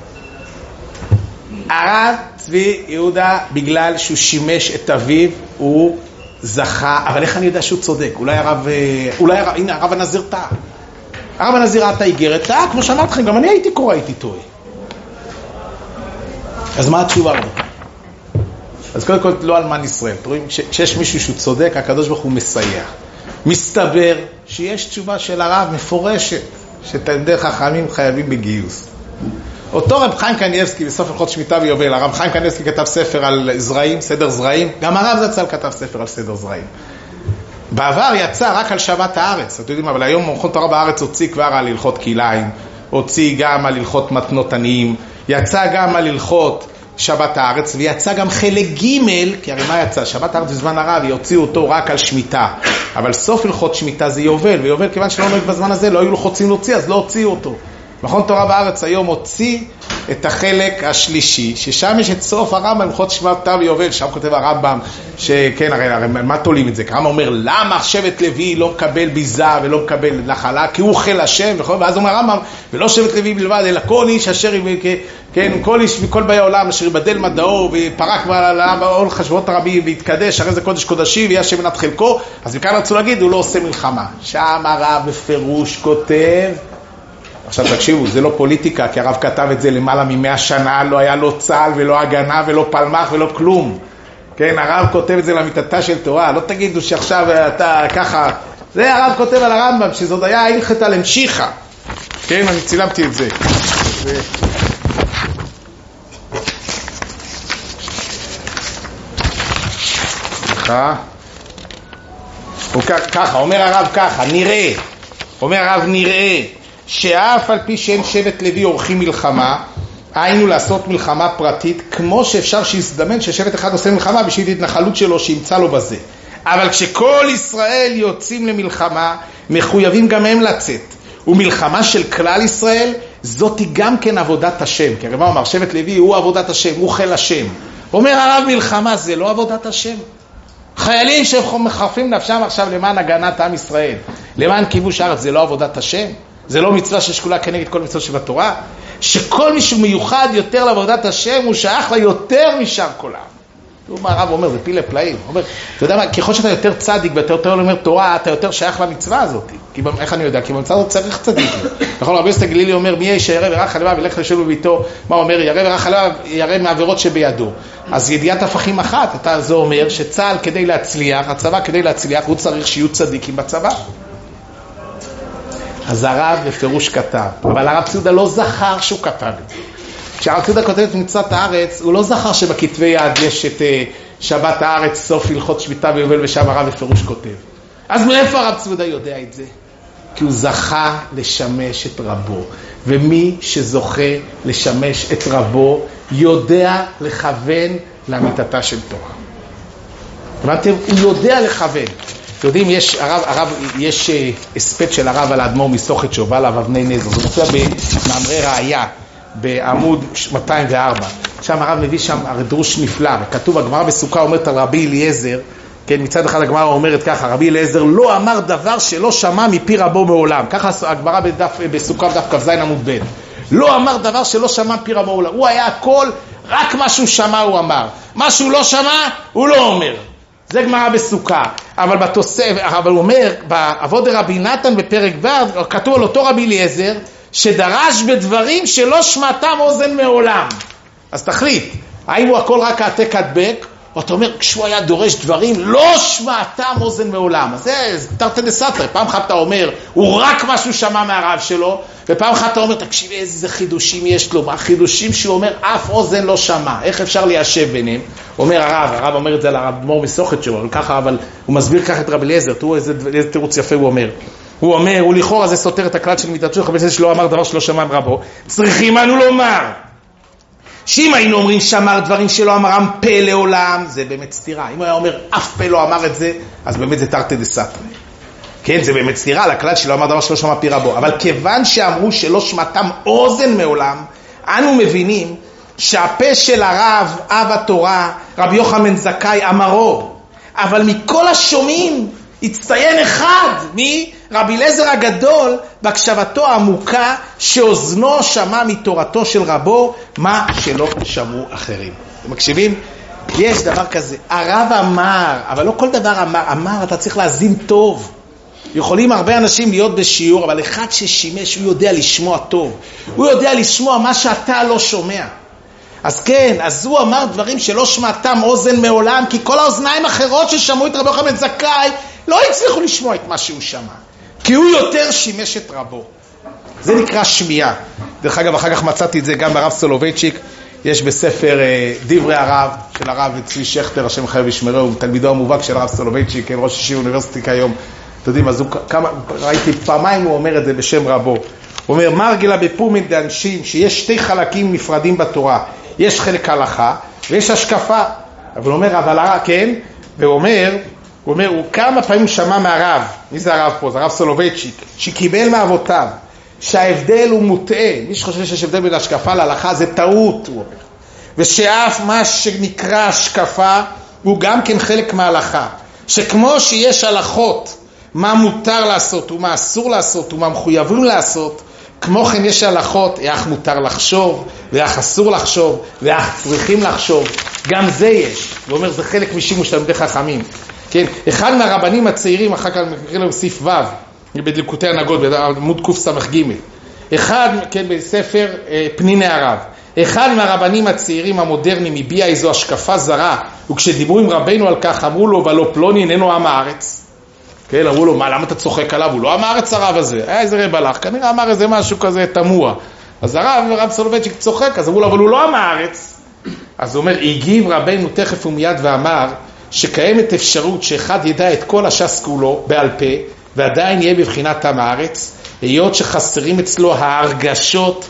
הרב צבי יהודה, בגלל שהוא שימש את אביו, הוא זכה, אבל איך אני יודע שהוא צודק? אולי הרב, אולי הרב, הנה הרב הנזיר טעה. הרב הנזיר ראה את האיגרת, טעה, כמו שאמרתי לכם, גם אני הייתי קורא, הייתי טועה. אז מה התשובה רבותיי? אז קודם כל לא אלמן ישראל, תראו, כשיש מישהו שהוא צודק, הקדוש ברוך הוא מסייע. מסתבר שיש תשובה של הרב מפורשת, שתלמידי חכמים חייבים בגיוס. אותו רב חיים קניאבסקי בסוף הלכות שמיטה ויובל, הרב חיים קניאבסקי כתב ספר על זרעים, סדר זרעים, גם הרב זצ"ל כתב ספר על סדר זרעים. בעבר יצא רק על שבת הארץ, אתם יודעים, אבל היום מכון תורה בארץ הוציא כבר על הלכות כליים, הוציא גם על הלכות מתנות עניים, יצא גם על הלכות שבת הארץ, ויצא גם חלק ג', כי הרי מה יצא? שבת הארץ בזמן הרב, יוציאו אותו רק על שמיטה, אבל סוף הלכות שמיטה זה יובל, ויובל כיוון שלא נוהג בזמן הזה, לא היו לוחוצים להוציא, אז לא הוציאו אותו. מכון תורה בארץ היום הוציא את החלק השלישי, ששם יש את סוף הרמב"ם, הלכות שמיטה ויובל, שם כותב הרמב"ם, שכן, הרי, הרי מה תולים את זה? הרמב"ם אומר, למה שבט לוי לא מקבל ביזה ולא מקבל נחלה? כי הוא חיל השם, ואז אומר הרמב"ם, ולא שבט לוי בלבד, אלא כל איש אשר, כן, כל איש מכל באי העולם, אשר יבדל מדעו, ופרק בעול חשבות הרבי, והתקדש, הרי זה קודש קודשי, ויהיה השם מנת חלקו, אז מכאן רצו להגיד, הוא לא עושה מלחמה. שם הרב בפירוש כותב, עכשיו תקשיבו, זה לא פוליטיקה, כי הרב כתב את זה למעלה ממאה שנה, לא היה לו צהל ולא הגנה ולא פלמח ולא כלום. כן, הרב כותב את זה למיטתה של תורה, לא תגידו שעכשיו אתה ככה, זה הרב כותב על הרמב"ם, שזאת היה הלכתה למשיחה. כן, אני צילמתי את זה. ו... סליחה. הוא ככה, אומר הרב ככה, נראה, אומר הרב נראה, שאף על פי שאין שבט לוי עורכים מלחמה, היינו לעשות מלחמה פרטית, כמו שאפשר שיזדמן ששבט אחד עושה מלחמה בשביל התנחלות שלו שימצא לו בזה. אבל כשכל ישראל יוצאים למלחמה, מחויבים גם הם לצאת. ומלחמה של כלל ישראל, זאת היא גם כן עבודת השם. כי הרי מה אומר, שבט לוי הוא עבודת השם, הוא חיל השם. אומר הרב, מלחמה זה לא עבודת השם. חיילים שמחרפים נפשם עכשיו למען הגנת עם ישראל, למען כיבוש הארץ, זה לא עבודת השם? זה לא מצווה ששקולה כנגד כל מצווה שבתורה? שכל מישהו מיוחד יותר לעבודת השם, הוא שייך לה יותר משאר כל העם. הוא אומר, הרב אומר, זה פילי פלאים. הוא אומר, אתה יודע מה, ככל שאתה יותר צדיק ואתה יותר אומר תורה, אתה יותר שייך למצווה הזאת. כי, איך אני יודע? כי במצווה הזאת צריך צדיק. נכון, רבי יוסי הגלילי אומר, מי יש שירא ורך הלבב וילך לשוב בביתו? מה הוא אומר? ירא ורך הלבב ירא מעבירות שבידו. אז ידיעת הפכים אחת, אתה, זה אומר שצה"ל כדי להצליח, הצבא כדי להצליח, הוא צריך שיהיו צדיקים בצבא. אז הרב בפירוש כתב, אבל הרב ציודה לא זכר שהוא כתב את זה. כשהרב ציודה כותב את מצוות הארץ, הוא לא זכר שבכתבי יד יש את שבת הארץ, סוף הלכות שביתה ביובל, ושם הרב בפירוש כותב. אז מאיפה הרב ציודה יודע את זה? כי הוא זכה לשמש את רבו, ומי שזוכה לשמש את רבו יודע לכוון לאמיתתה של תורה. הבנתם? הוא יודע לכוון. אתם יודעים, יש, הרב, הרב, יש הספד של הרב על האדמו"ר מסוכת שהובא עליו אבני נזר. זה מופיע במאמרי ראיה, בעמוד מאתיים וארבע. שם הרב מביא שם דרוש נפלא, וכתוב, הגמרא בסוכה אומרת על רבי אליעזר, כן, מצד אחד הגמרא אומרת ככה, רבי אליעזר לא אמר דבר שלא שמע מפי רבו מעולם. ככה הגמרא בדף, בסוכה בדף כ"ז עמוד ב'. לא אמר דבר שלא שמע מפי רבו מעולם. הוא היה הכל, רק מה שהוא שמע הוא אמר. מה שהוא לא שמע, הוא לא אומר. זה גמרא בסוכה. אבל בתוסף, אבל הוא אומר, בעבוד רבי נתן בפרק ו' כתוב על אותו רבי אליעזר, שדרש בדברים שלא שמעתם אוזן מעולם. אז תחליט, האם הוא הכל רק העתק הדבק, או אתה אומר, כשהוא היה דורש דברים, לא שמעתם אוזן מעולם. אז זה תרתי דסתרי. פעם אחת אתה אומר, הוא רק משהו שמע מהרב שלו, ופעם אחת אתה אומר, תקשיב, איזה חידושים יש לו. החידושים שהוא אומר, אף אוזן לא שמע. איך אפשר ליישב ביניהם? אומר הרב, הרב אומר את זה על הרב מור מסוכת שלו, אבל ככה, אבל הוא מסביר ככה את רבי אליעזר, תראו איזה, איזה תירוץ יפה הוא אומר. הוא אומר, הוא לכאורה זה סותר את הכלל של מידתו, חבר הכנסת שלא אמר דבר שלא שמע מרבו. צריכים אנו לומר, שאם היינו אומרים שאמר דברים שלא אמרם פה לעולם, זה באמת סתירה. אם הוא היה אומר, אף פה לא אמר את זה, אז באמת זה תרתי דסתרי. כן, זה באמת סתירה, לכלל שלא אמר דבר שלא שמע פי רבו. אבל כיוון שאמרו שלא שמעתם אוזן מעולם, אנו מבינים שהפה של הרב, אב התורה, רבי יוחנן בן זכאי אמרו, אבל מכל השומעים הצטיין אחד, מי? רבי אליעזר הגדול, בהקשבתו העמוקה, שאוזנו שמע מתורתו של רבו, מה שלא שמעו אחרים. אתם מקשיבים? יש דבר כזה, הרב אמר, אבל לא כל דבר אמר, אמר, אתה צריך להזין טוב. יכולים הרבה אנשים להיות בשיעור, אבל אחד ששימש, הוא יודע לשמוע טוב. הוא יודע לשמוע מה שאתה לא שומע. אז כן, אז הוא אמר דברים שלא שמעתם אוזן מעולם, כי כל האוזניים אחרות ששמעו את רבי יוחנן בן זכאי, לא הצליחו לשמוע את מה שהוא שמע. כי הוא יותר שימש את רבו. זה נקרא שמיעה. דרך אגב, אחר כך מצאתי את זה גם ברב סולובייצ'יק, יש בספר דברי הרב של הרב צבי שכטר, השם חייב ישמרו, תלמידו המובהק של הרב סולובייצ'יק, ראש ישיבה אוניברסיטי כיום. אתם יודעים, אז הוא, כמה, ראיתי פעמיים הוא אומר את זה בשם רבו. הוא אומר, מרגילה בפורים דאנשים, שיש שתי חלקים נפרדים בתורה. יש חלק הלכה ויש השקפה. אבל הוא אומר, אבל הרב, כן, והוא אומר, הוא אומר, הוא כמה פעמים שמע מהרב, מי זה הרב פה? זה הרב סולובייצ'יק, שקיבל מאבותיו, שההבדל הוא מוטעה. מי שחושב שיש הבדל בין השקפה להלכה, זה טעות, הוא אומר. ושאף מה שנקרא השקפה, הוא גם כן חלק מההלכה. שכמו שיש הלכות, מה מותר לעשות ומה אסור לעשות ומה מחויבים לעשות, כמו כן יש הלכות, איך מותר לחשוב, ואיך אסור לחשוב, ואיך צריכים לחשוב. גם זה יש. הוא אומר, זה חלק משימוש תלמידי חכמים. כן, אחד מהרבנים הצעירים, אחר כך נקרא להם סעיף ו' בדלקוטי הנהגות, בעמוד קס"ג. אחד, כן, בספר פניני הרב. אחד מהרבנים הצעירים המודרניים הביע איזו השקפה זרה, וכשדיברו עם רבנו על כך, אמרו לו, ולא פלוני איננו עם הארץ. כן, אמרו לו, מה, למה אתה צוחק עליו? הוא לא עם הארץ הרב הזה. היה איזה רב הלך, כנראה אמר איזה משהו כזה תמוה. אז הרב, הרב סולובייצ'יק צוחק, אז אמרו לו, אבל הוא לא עם הארץ. אז הוא אומר, הגיב רבנו תכף ומיד ואמר, שקיימת אפשרות שאחד ידע את כל הש"ס כולו בעל פה, ועדיין יהיה בבחינת עם הארץ, היות שחסרים אצלו ההרגשות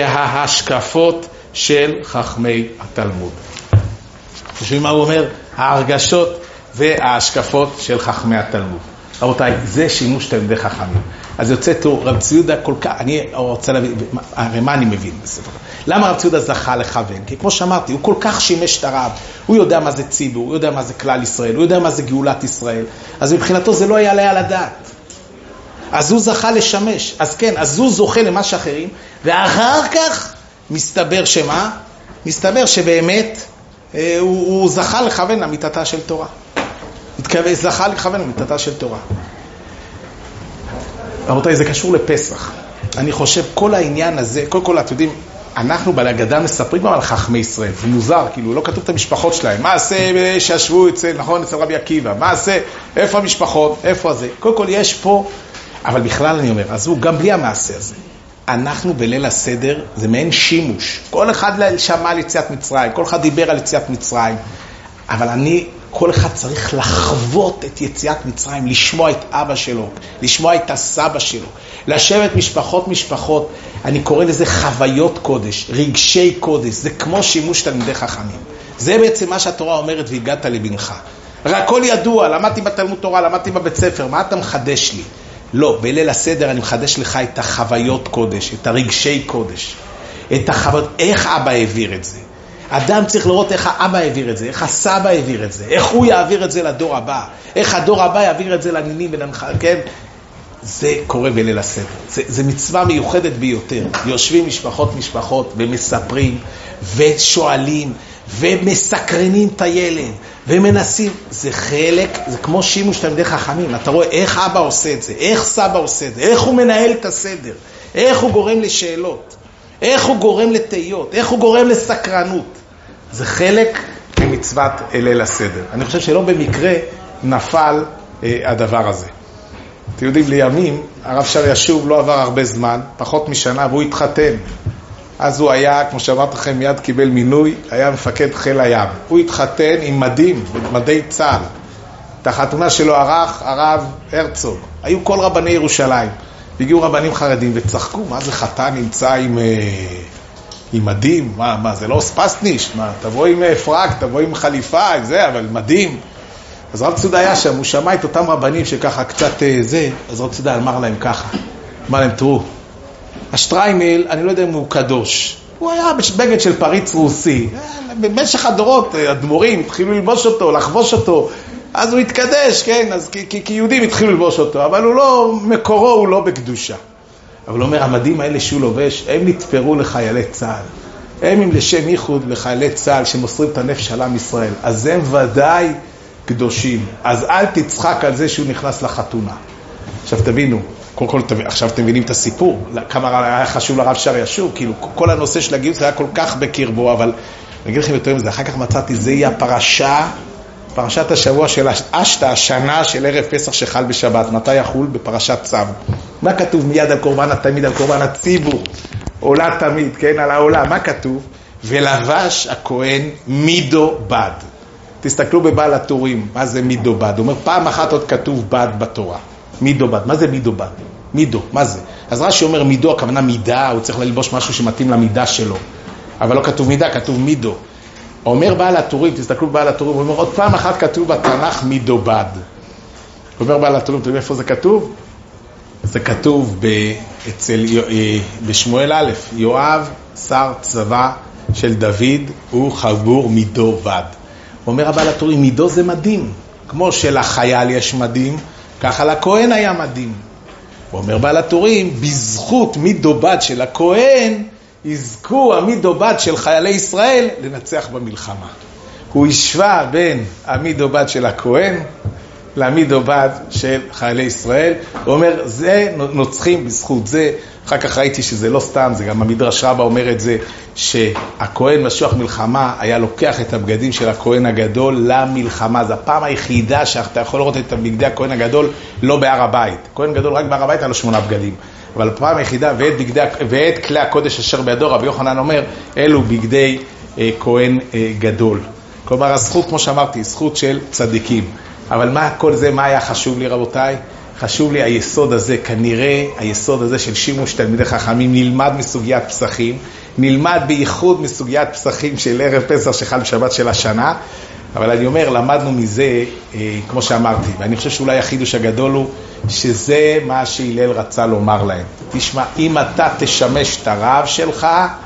וההשקפות של חכמי התלמוד. חושבים מה הוא אומר? ההרגשות וההשקפות של חכמי התלמוד. רבותיי, זה שימוש תלמידי חכמים. אז יוצא תראו, רב צבי יהודה כל כך, אני רוצה להבין, הרי מה אני מבין בספר? למה רב צבי יהודה זכה לכוון? כי כמו שאמרתי, הוא כל כך שימש את הרב, הוא יודע מה זה ציבור, הוא יודע מה זה כלל ישראל, הוא יודע מה זה גאולת ישראל, אז מבחינתו זה לא יעלה על הדעת. אז הוא זכה לשמש, אז כן, אז הוא זוכה למה שאחרים, ואחר כך מסתבר שמה? מסתבר שבאמת אה, הוא, הוא זכה לכוון למיטתה של תורה. התכוון, זכה לכוון למיטתה של תורה. רבותיי, זה קשור לפסח. אני חושב, כל העניין הזה, כל כל, אתם יודעים, אנחנו בהגדה מספרים גם על חכמי ישראל. זה מוזר, כאילו, לא כתוב את המשפחות שלהם. מה עשה שישבו אצל, נכון, אצל רבי עקיבא? מה עשה? איפה המשפחות? איפה זה? כל כל יש פה, אבל בכלל אני אומר, אז הוא גם בלי המעשה הזה. אנחנו בליל הסדר, זה מעין שימוש. כל אחד שמע על יציאת מצרים, כל אחד דיבר על יציאת מצרים. אבל אני, כל אחד צריך לחוות את יציאת מצרים, לשמוע את אבא שלו, לשמוע את הסבא שלו, לשבת משפחות משפחות. אני קורא לזה חוויות קודש, רגשי קודש. זה כמו שימוש תלמידי חכמים. זה בעצם מה שהתורה אומרת, והגעת לבנך. הרי הכל ידוע, למדתי בתלמוד תורה, למדתי בבית ספר, מה אתה מחדש לי? לא, בליל הסדר אני מחדש לך את החוויות קודש, את הרגשי קודש, את החוויות, איך אבא העביר את זה. אדם צריך לראות איך האבא העביר את זה, איך הסבא העביר את זה, איך הוא יעביר את זה לדור הבא, איך הדור הבא יעביר את זה לנינים ולנכדים, כן? זה קורה בליל הסדר. זה, זה מצווה מיוחדת ביותר. יושבים משפחות משפחות ומספרים ושואלים ומסקרנים את הילד ומנסים. זה חלק, זה כמו שימוש תלמידי חכמים. אתה רואה איך אבא עושה את זה, איך סבא עושה את זה, איך הוא מנהל את הסדר, איך הוא גורם לשאלות, איך הוא גורם לתהיות, איך הוא גורם לסקרנות. זה חלק ממצוות ליל הסדר. אני חושב שלא במקרה נפל אה, הדבר הזה. אתם יודעים, לימים, הרב שר ישוב לא עבר הרבה זמן, פחות משנה, והוא התחתן. אז הוא היה, כמו שאמרתי לכם, מיד קיבל מינוי, היה מפקד חיל הים. הוא התחתן עם מדים, מדי צה"ל. את החתונה שלו ערך הרב הרצוג. היו כל רבני ירושלים. הגיעו רבנים חרדים וצחקו, מה זה חתן נמצא עם, עם מדים? מה, מה, זה לא ספסניש? מה, תבוא עם פרק, תבוא עם חליפה, עם זה, אבל מדים. אז רב צודה היה שם, הוא שמע את אותם רבנים שככה קצת זה, אז רב צודה אמר להם ככה, אמר להם, תראו, השטריימל, אני לא יודע אם הוא קדוש, הוא היה בגד של פריץ רוסי, במשך הדורות, הדמורים התחילו ללבוש אותו, לחבוש אותו, אז הוא התקדש, כן, אז כי, כי, כי יהודים התחילו ללבוש אותו, אבל הוא לא, מקורו הוא לא בקדושה. אבל הוא אומר, המדים האלה שהוא לובש, הם נתפרו לחיילי צה"ל. הם עם לשם ייחוד לחיילי צה"ל שמוסרים את הנפש על עם ישראל. אז הם ודאי קדושים. אז אל תצחק על זה שהוא נכנס לחתונה. עכשיו תבינו, כל כל, עכשיו אתם מבינים את הסיפור, כמה היה חשוב לרב שר ישוב, כאילו כל הנושא של הגיוס היה כל כך בקרבו, אבל אני אגיד לכם יותר מזה, אחר כך מצאתי, זה יהיה הפרשה, פרשת השבוע של אשתה, השנה של ערב פסח שחל בשבת. מתי יחול? בפרשת צו. מה כתוב מיד על קורבן התמיד, על קורבן הציבור? עולה תמיד, כן, על העולה. מה כתוב? ולבש הכהן מידו בד. תסתכלו בבעל התורים, מה זה מידו בד? הוא אומר, פעם אחת עוד כתוב בד בתורה. מידו בד. מה זה מידו בד? מידו, מה זה? אז רש"י אומר מידו, הכוונה מידה, הוא צריך ללבוש משהו שמתאים למידה שלו. אבל לא כתוב מידה, כתוב מידו. אומר בעל התורים, תסתכלו בבעל התורים, הוא אומר, עוד פעם אחת כתוב בתנ"ך מידו בד. אומר בעל התורים, תראו איפה זה כתוב? זה כתוב ב, אצל, בשמואל א', יואב, שר צבא של דוד, הוא חבור מידו בד. אומר הבעל התורים, מידו זה מדים. כמו שלחייל יש מדים, ככה לכהן היה מדים. הוא אומר בעל התורים, בזכות מידו בד של הכהן, יזכו המידו בד של חיילי ישראל לנצח במלחמה. הוא השווה בין המידו בד של הכהן למידו בד של חיילי ישראל. הוא אומר, זה נוצחים בזכות זה. אחר כך ראיתי שזה לא סתם, זה גם המדרש רבה אומר את זה, שהכהן משוח מלחמה היה לוקח את הבגדים של הכהן הגדול למלחמה. זו הפעם היחידה שאתה יכול לראות את בגדי הכהן הגדול לא בהר הבית. כהן גדול רק בהר הבית היה לו שמונה בגדים. אבל הפעם היחידה, ואת, בגדי, ואת כלי הקודש אשר בידו, רבי יוחנן אומר, אלו בגדי אה, כהן אה, גדול. כלומר, הזכות, כמו שאמרתי, זכות של צדיקים. אבל מה כל זה, מה היה חשוב לי, רבותיי? חשוב לי היסוד הזה, כנראה היסוד הזה של שימוש תלמידי חכמים, נלמד מסוגיית פסחים, נלמד בייחוד מסוגיית פסחים של ערב פסח שחל בשבת של השנה, אבל אני אומר, למדנו מזה, כמו שאמרתי, ואני חושב שאולי החידוש הגדול הוא, שזה מה שהלל רצה לומר להם. תשמע, אם אתה תשמש את הרב שלך,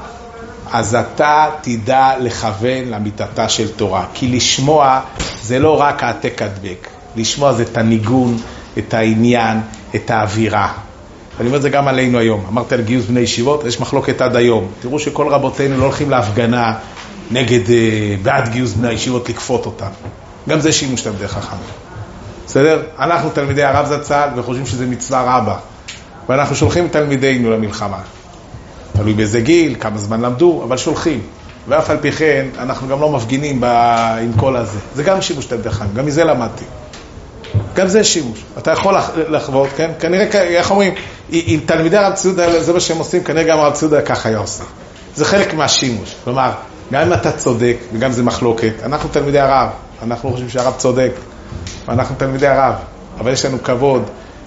אז אתה תדע לכוון למיטתה של תורה. כי לשמוע זה לא רק העתק הדבק. לשמוע זה את הניגון, את העניין, את האווירה. אני אומר את זה גם עלינו היום. אמרתי על גיוס בני ישיבות, יש מחלוקת עד היום. תראו שכל רבותינו לא הולכים להפגנה נגד, בעד גיוס בני הישיבות, לקפות אותם. גם זה שימוש תלמידי חכמים. בסדר? אנחנו תלמידי הרב זצ"ל וחושבים שזה מצווה רבה. ואנחנו שולחים תלמידינו למלחמה. תלוי באיזה גיל, כמה זמן למדו, אבל שולחים. ואף על פי כן, אנחנו גם לא מפגינים ב... עם כל הזה. זה גם שימוש תלמידי חכמים, גם מזה למדתי. גם זה שימוש. אתה יכול לחוות, כן? כנראה, איך אומרים, עם תלמידי הרב ציודה, זה מה שהם עושים, כנראה גם הרב ציודה ככה היה עושה. זה חלק מהשימוש. כלומר, גם אם אתה צודק, וגם זה מחלוקת, אנחנו תלמידי הרב, אנחנו חושבים שהרב צודק, ואנחנו תלמידי הרב, אבל יש לנו כבוד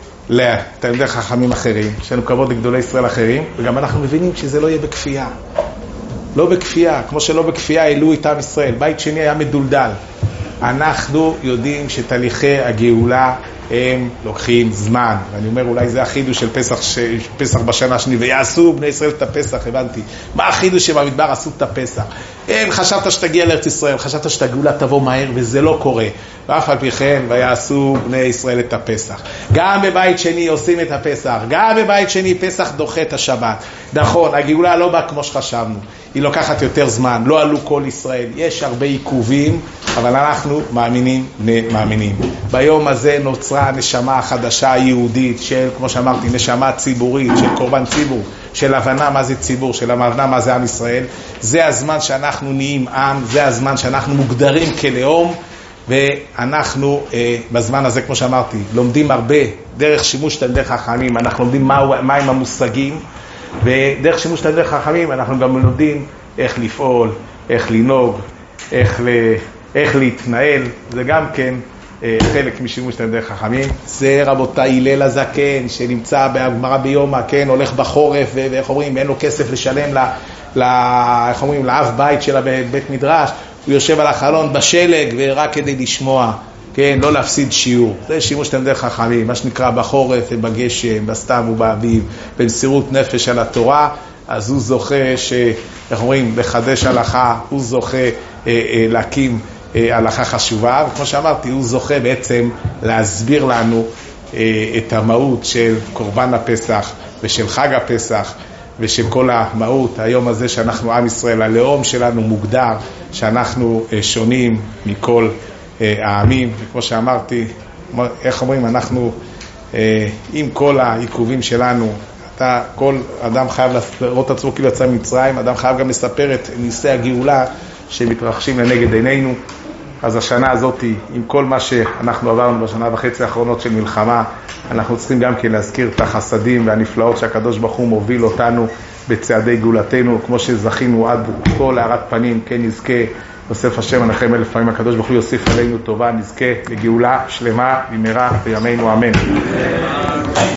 לתלמידי חכמים אחרים, יש לנו כבוד לגדולי ישראל אחרים, וגם אנחנו מבינים שזה לא יהיה בכפייה. לא בכפייה, כמו שלא בכפייה העלו איתם ישראל. בית שני היה מדולדל. אנחנו יודעים שתהליכי הגאולה הם לוקחים זמן, ואני אומר אולי זה החידוש של פסח, ש... פסח בשנה שני, ויעשו בני ישראל את הפסח, הבנתי. מה החידוש שבמדבר עשו את הפסח? הם חשבת שתגיע לארץ ישראל, חשבת שתגאולה תבוא מהר, וזה לא קורה. ואף על פי כן, ויעשו בני ישראל את הפסח. גם בבית שני עושים את הפסח, גם בבית שני פסח דוחה את השבת. נכון, הגאולה לא באה כמו שחשבנו, היא לוקחת יותר זמן, לא עלו כל ישראל, יש הרבה עיכובים, אבל אנחנו מאמינים, מאמינים. ביום הזה נוצרה הנשמה החדשה היהודית של, כמו שאמרתי, נשמה ציבורית, של קורבן ציבור, של הבנה מה זה ציבור, של הבנה מה זה עם ישראל. זה הזמן שאנחנו נהיים עם, זה הזמן שאנחנו מוגדרים כלאום, ואנחנו אה, בזמן הזה, כמו שאמרתי, לומדים הרבה דרך שימוש תלמידי חכמים, אנחנו לומדים מה, מה הם המושגים, ודרך שימוש תלמידי חכמים אנחנו גם לומדים איך לפעול, איך לנהוג, איך, ל, איך להתנהל. זה גם כן אה, חלק משימוש תלמידי חכמים. זה רבותיי הלל הזקן שנמצא בגמרא ביומא, כן, הולך בחורף ו- ואיך אומרים, אין לו כסף לשלם ל, ל, איך אומרים, לאב בית של בית מדרש, הוא יושב על החלון בשלג ורק כדי לשמוע, כן, לא להפסיד שיעור. זה שימוש תלמידי חכמים, מה שנקרא בחורף ובגשם, בסתיו ובאביב, במסירות נפש על התורה. אז הוא זוכה ש, איך אומרים, לחדש הלכה, הוא זוכה אה, אה, להקים אה, הלכה חשובה, וכמו שאמרתי, הוא זוכה בעצם להסביר לנו אה, את המהות של קורבן הפסח ושל חג הפסח ושל כל המהות. היום הזה שאנחנו עם ישראל, הלאום שלנו מוגדר, שאנחנו אה, שונים מכל אה, העמים, וכמו שאמרתי, איך אומרים, אנחנו אה, עם כל העיכובים שלנו, אתה, כל אדם חייב לראות עצמו כאילו יצא ממצרים, אדם חייב גם לספר את ניסי הגאולה שמתרחשים לנגד עינינו. אז השנה הזאת, עם כל מה שאנחנו עברנו בשנה וחצי האחרונות של מלחמה, אנחנו צריכים גם כן להזכיר את החסדים והנפלאות שהקדוש ברוך הוא מוביל אותנו בצעדי גאולתנו, כמו שזכינו עד כל הארת פנים, כן נזכה, יוסף השם עליכם אלף פעמים, הקדוש ברוך הוא יוסיף עלינו טובה, נזכה לגאולה שלמה במהרה בימינו אמן.